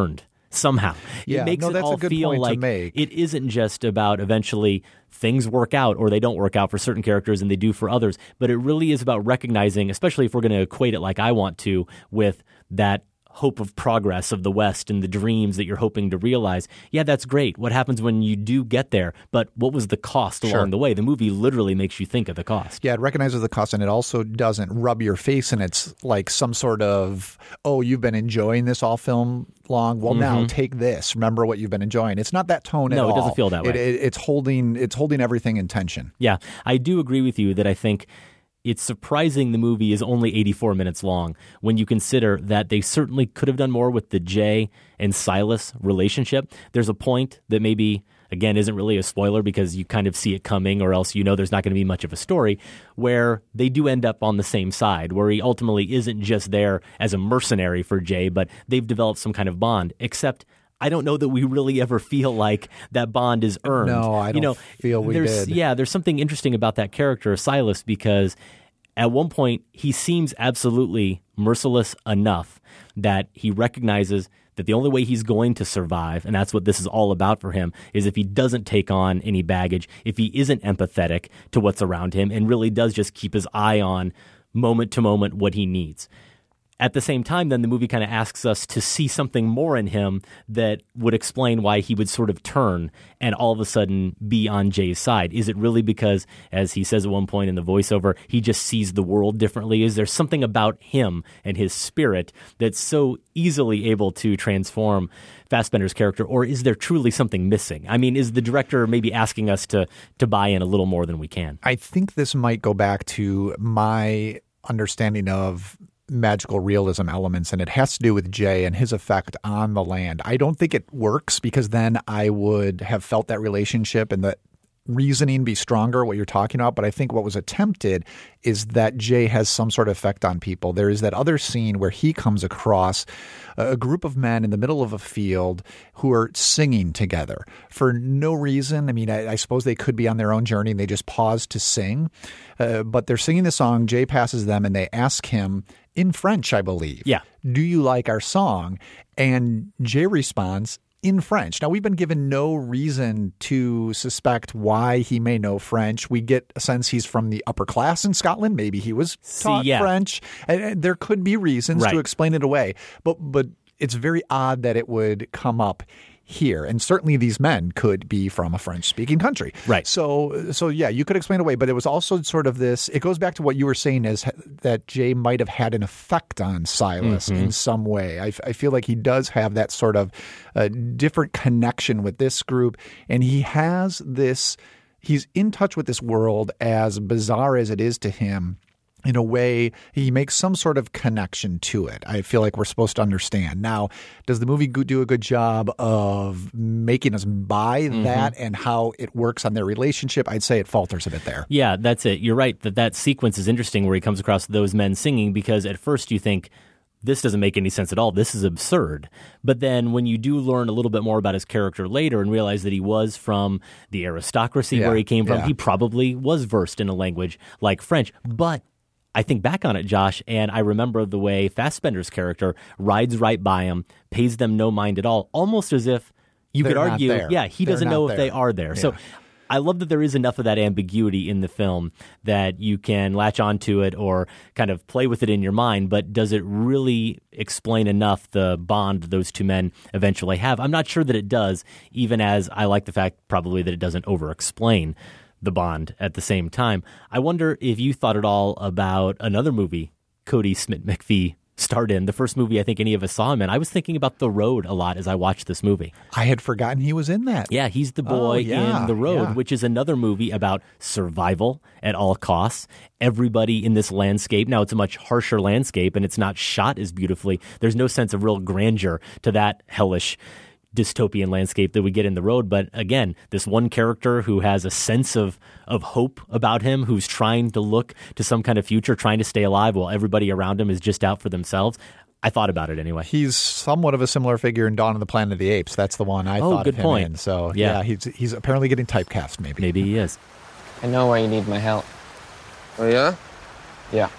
[SPEAKER 4] somehow.
[SPEAKER 5] Yeah,
[SPEAKER 4] It makes
[SPEAKER 5] no,
[SPEAKER 4] it
[SPEAKER 5] that's
[SPEAKER 4] all
[SPEAKER 5] a good
[SPEAKER 4] feel
[SPEAKER 5] point to
[SPEAKER 4] like
[SPEAKER 5] make.
[SPEAKER 4] it isn't just about eventually things work out or they don't work out for certain characters and they do for others, but it really is about recognizing, especially if we're going to equate it like I want to, with that hope of progress of the West and the dreams that you're hoping to realize. Yeah, that's great. What happens when you do get there? But what was the cost along the way? The movie literally makes you think of the cost.
[SPEAKER 5] Yeah, it recognizes the cost, and it also doesn't rub your face, and it's like some sort of, oh, you've been enjoying this all film long. Well, now take this. Remember what you've been enjoying. It's not that tone at all.
[SPEAKER 4] No, it doesn't feel that way.
[SPEAKER 5] It's holding everything in tension.
[SPEAKER 4] Yeah, I do agree with you that I think it's surprising the movie is only 84 minutes long when you consider that they certainly could have done more with the Jay and Silas relationship. There's a point that maybe, again, isn't really a spoiler because you kind of see it coming or else you know there's not going to be much of a story, where they do end up on the same side, where he ultimately isn't just there as a mercenary for Jay, but they've developed some kind of bond, except I don't know that we really ever feel like that bond is earned.
[SPEAKER 5] No, I don't feel we did.
[SPEAKER 4] Yeah, there's something interesting about that character, Silas, because at one point he seems absolutely merciless enough that he recognizes that the only way he's going to survive, and that's what this is all about for him, is if he doesn't take on any baggage, if he isn't empathetic to what's around him and really does just keep his eye on moment to moment what he needs. At the same time, then the movie kind of asks us to see something more in him that would explain why he would sort of turn and all of a sudden be on Jay's side. Is it really because, as he says at one point in the voiceover, he just sees the world differently? Is there something about him and his spirit that's so easily able to transform Fassbender's character, or is there truly something missing? I mean, is the director maybe asking us to buy in a little more than we can?
[SPEAKER 5] I think this might go back to my understanding of magical realism elements, and it has to do with Jay and his effect on the land. I don't think it works because then I would have felt that relationship and the reasoning be stronger, what you're talking about. But I think what was attempted is that Jay has some sort of effect on people. There is that other scene where he comes across a group of men in the middle of a field who are singing together for no reason. I mean, I suppose they could be on their own journey and they just pause to sing. But they're singing the song. Jay passes them and they ask him in French, I believe.
[SPEAKER 4] Yeah.
[SPEAKER 5] Do you like our song? And Jay responds in French. Now, we've been given no reason to suspect why he may know French. We get a sense he's from the upper class in Scotland. Maybe he was taught French. And there could be reasons to explain it away. But it's very odd that it would come up here. And certainly these men could be from a French-speaking country.
[SPEAKER 4] Right.
[SPEAKER 5] So yeah, you could explain it away. But it was also sort of this, it goes back to what you were saying, is that Jay might have had an effect on Silas in some way. I feel like he does have that sort of different connection with this group. And he has this, he's in touch with this world, as bizarre as it is to him. In a way, he makes some sort of connection to it. I feel like we're supposed to understand. Now, does the movie do a good job of making us buy that and how it works on their relationship? I'd say it falters a bit there.
[SPEAKER 4] Yeah, that's it. You're right that sequence is interesting where he comes across those men singing, because at first you think, this doesn't make any sense at all. This is absurd. But then when you do learn a little bit more about his character later and realize that he was from the aristocracy where he came from, he probably was versed in a language like French. But I think back on it, Josh, and I remember the way Fassbender's character rides right by him, pays them no mind at all, almost as if you could argue, he doesn't know if they are there. Yeah. So I love that there is enough of that ambiguity in the film that you can latch onto it or kind of play with it in your mind, but does it really explain enough the bond those two men eventually have? I'm not sure that it does, even as I like the fact probably that it doesn't over-explain the bond at the same time. I wonder if you thought at all about another movie Kodi Smit-McPhee starred in, the first movie I think any of us saw him in. I was thinking about The Road a lot as I watched this movie.
[SPEAKER 5] I had forgotten he was in that.
[SPEAKER 4] Yeah, he's the boy in The Road, which is another movie about survival at all costs. Everybody in this landscape, now it's a much harsher landscape and it's not shot as beautifully. There's no sense of real grandeur to that hellish dystopian landscape that we get in The Road. But again, this one character who has a sense of hope about him, who's trying to look to some kind of future, trying to stay alive while everybody around him is just out for themselves. I thought about it anyway.
[SPEAKER 5] He's somewhat of a similar figure in Dawn of the Planet of the Apes. That's the one I thought
[SPEAKER 4] good
[SPEAKER 5] of him
[SPEAKER 4] point.
[SPEAKER 5] in. So yeah, he's apparently getting typecast maybe.
[SPEAKER 4] Maybe he is.
[SPEAKER 16] I know why you need my help.
[SPEAKER 18] Oh, yeah?
[SPEAKER 16] Yeah.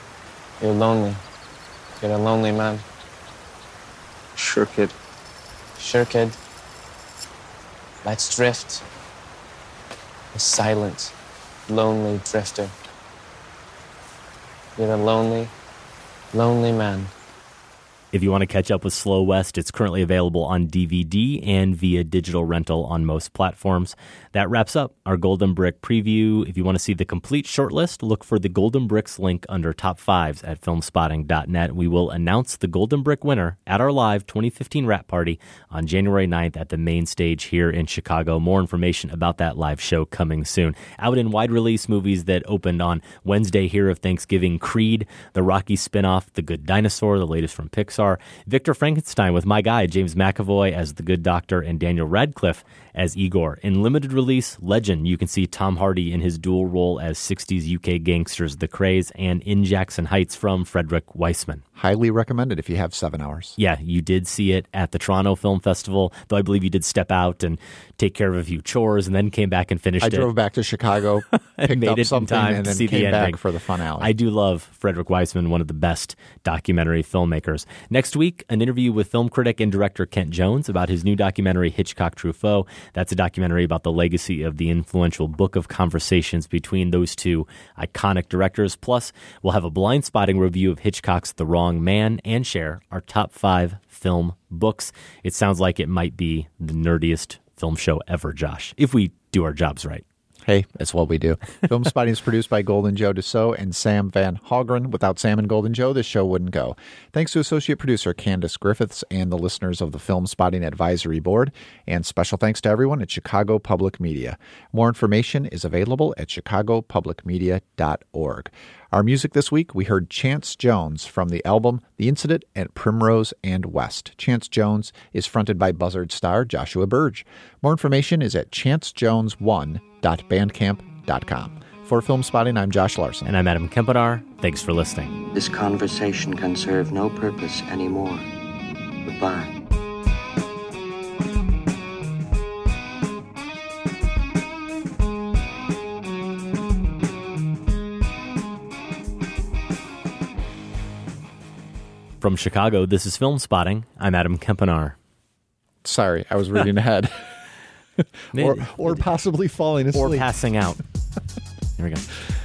[SPEAKER 16] You're lonely. You're a lonely man.
[SPEAKER 18] Sure, kid.
[SPEAKER 20] Sure, kid. Let's drift. A silent, lonely drifter. You're a lonely, lonely man.
[SPEAKER 4] If you want to catch up with Slow West, it's currently available on DVD and via digital rental on most platforms. That wraps up our Golden Brick preview. If you want to see the complete shortlist, look for the Golden Bricks link under Top 5s at filmspotting.net. We will announce the Golden Brick winner at our live 2015 wrap party on January 9th at the main stage here in Chicago. More information about that live show coming soon. Out in wide release movies that opened on Wednesday here of Thanksgiving, Creed, the Rocky spinoff, The Good Dinosaur, the latest from Pixar, Victor Frankenstein with my guy James McAvoy as the Good Doctor and Daniel Radcliffe as Igor. In limited release, Legend, you can see Tom Hardy in his dual role as 60s UK gangsters The Krays, and In Jackson Heights from Frederick Weissman.
[SPEAKER 5] Highly recommended if you have 7 hours.
[SPEAKER 4] Yeah, you did see it at the Toronto Film Festival, though I believe you did step out and take care of a few chores and then came back and finished it.
[SPEAKER 5] I drove back to Chicago, picked up something, and then came back for the finale.
[SPEAKER 4] I do love Frederick Weissman, one of the best documentary filmmakers. Next week, an interview with film critic and director Kent Jones about his new documentary, Hitchcock Truffaut. That's a documentary about the legacy of the influential Book of Conversations between those two iconic directors. Plus, we'll have a blind spotting review of Hitchcock's The Wrong Man and share our top 5 film books. It sounds like it might be the nerdiest film show ever, Josh, if we do our jobs right.
[SPEAKER 5] Hey, that's what we do. Film Spotting is produced by Golden Joe Dassault and Sam Van Hogren. Without Sam and Golden Joe, this show wouldn't go. Thanks to associate producer Candace Griffiths and the listeners of the Film Spotting Advisory Board. And special thanks to everyone at Chicago Public Media. More information is available at chicagopublicmedia.org. Our music this week, we heard Chance Jones from the album The Incident at Primrose and West. Chance Jones is fronted by Buzzard star Joshua Burge. More information is at chancejones1.bandcamp.com. For Film Spotting, I'm Josh Larson.
[SPEAKER 4] And I'm Adam Kempenaar. Thanks for listening.
[SPEAKER 21] This conversation can serve no purpose anymore. Goodbye.
[SPEAKER 4] From Chicago, this is Film Spotting. I'm Adam Kempenaar.
[SPEAKER 5] Sorry, I was reading ahead. or possibly falling asleep.
[SPEAKER 4] Or passing out. Here we go.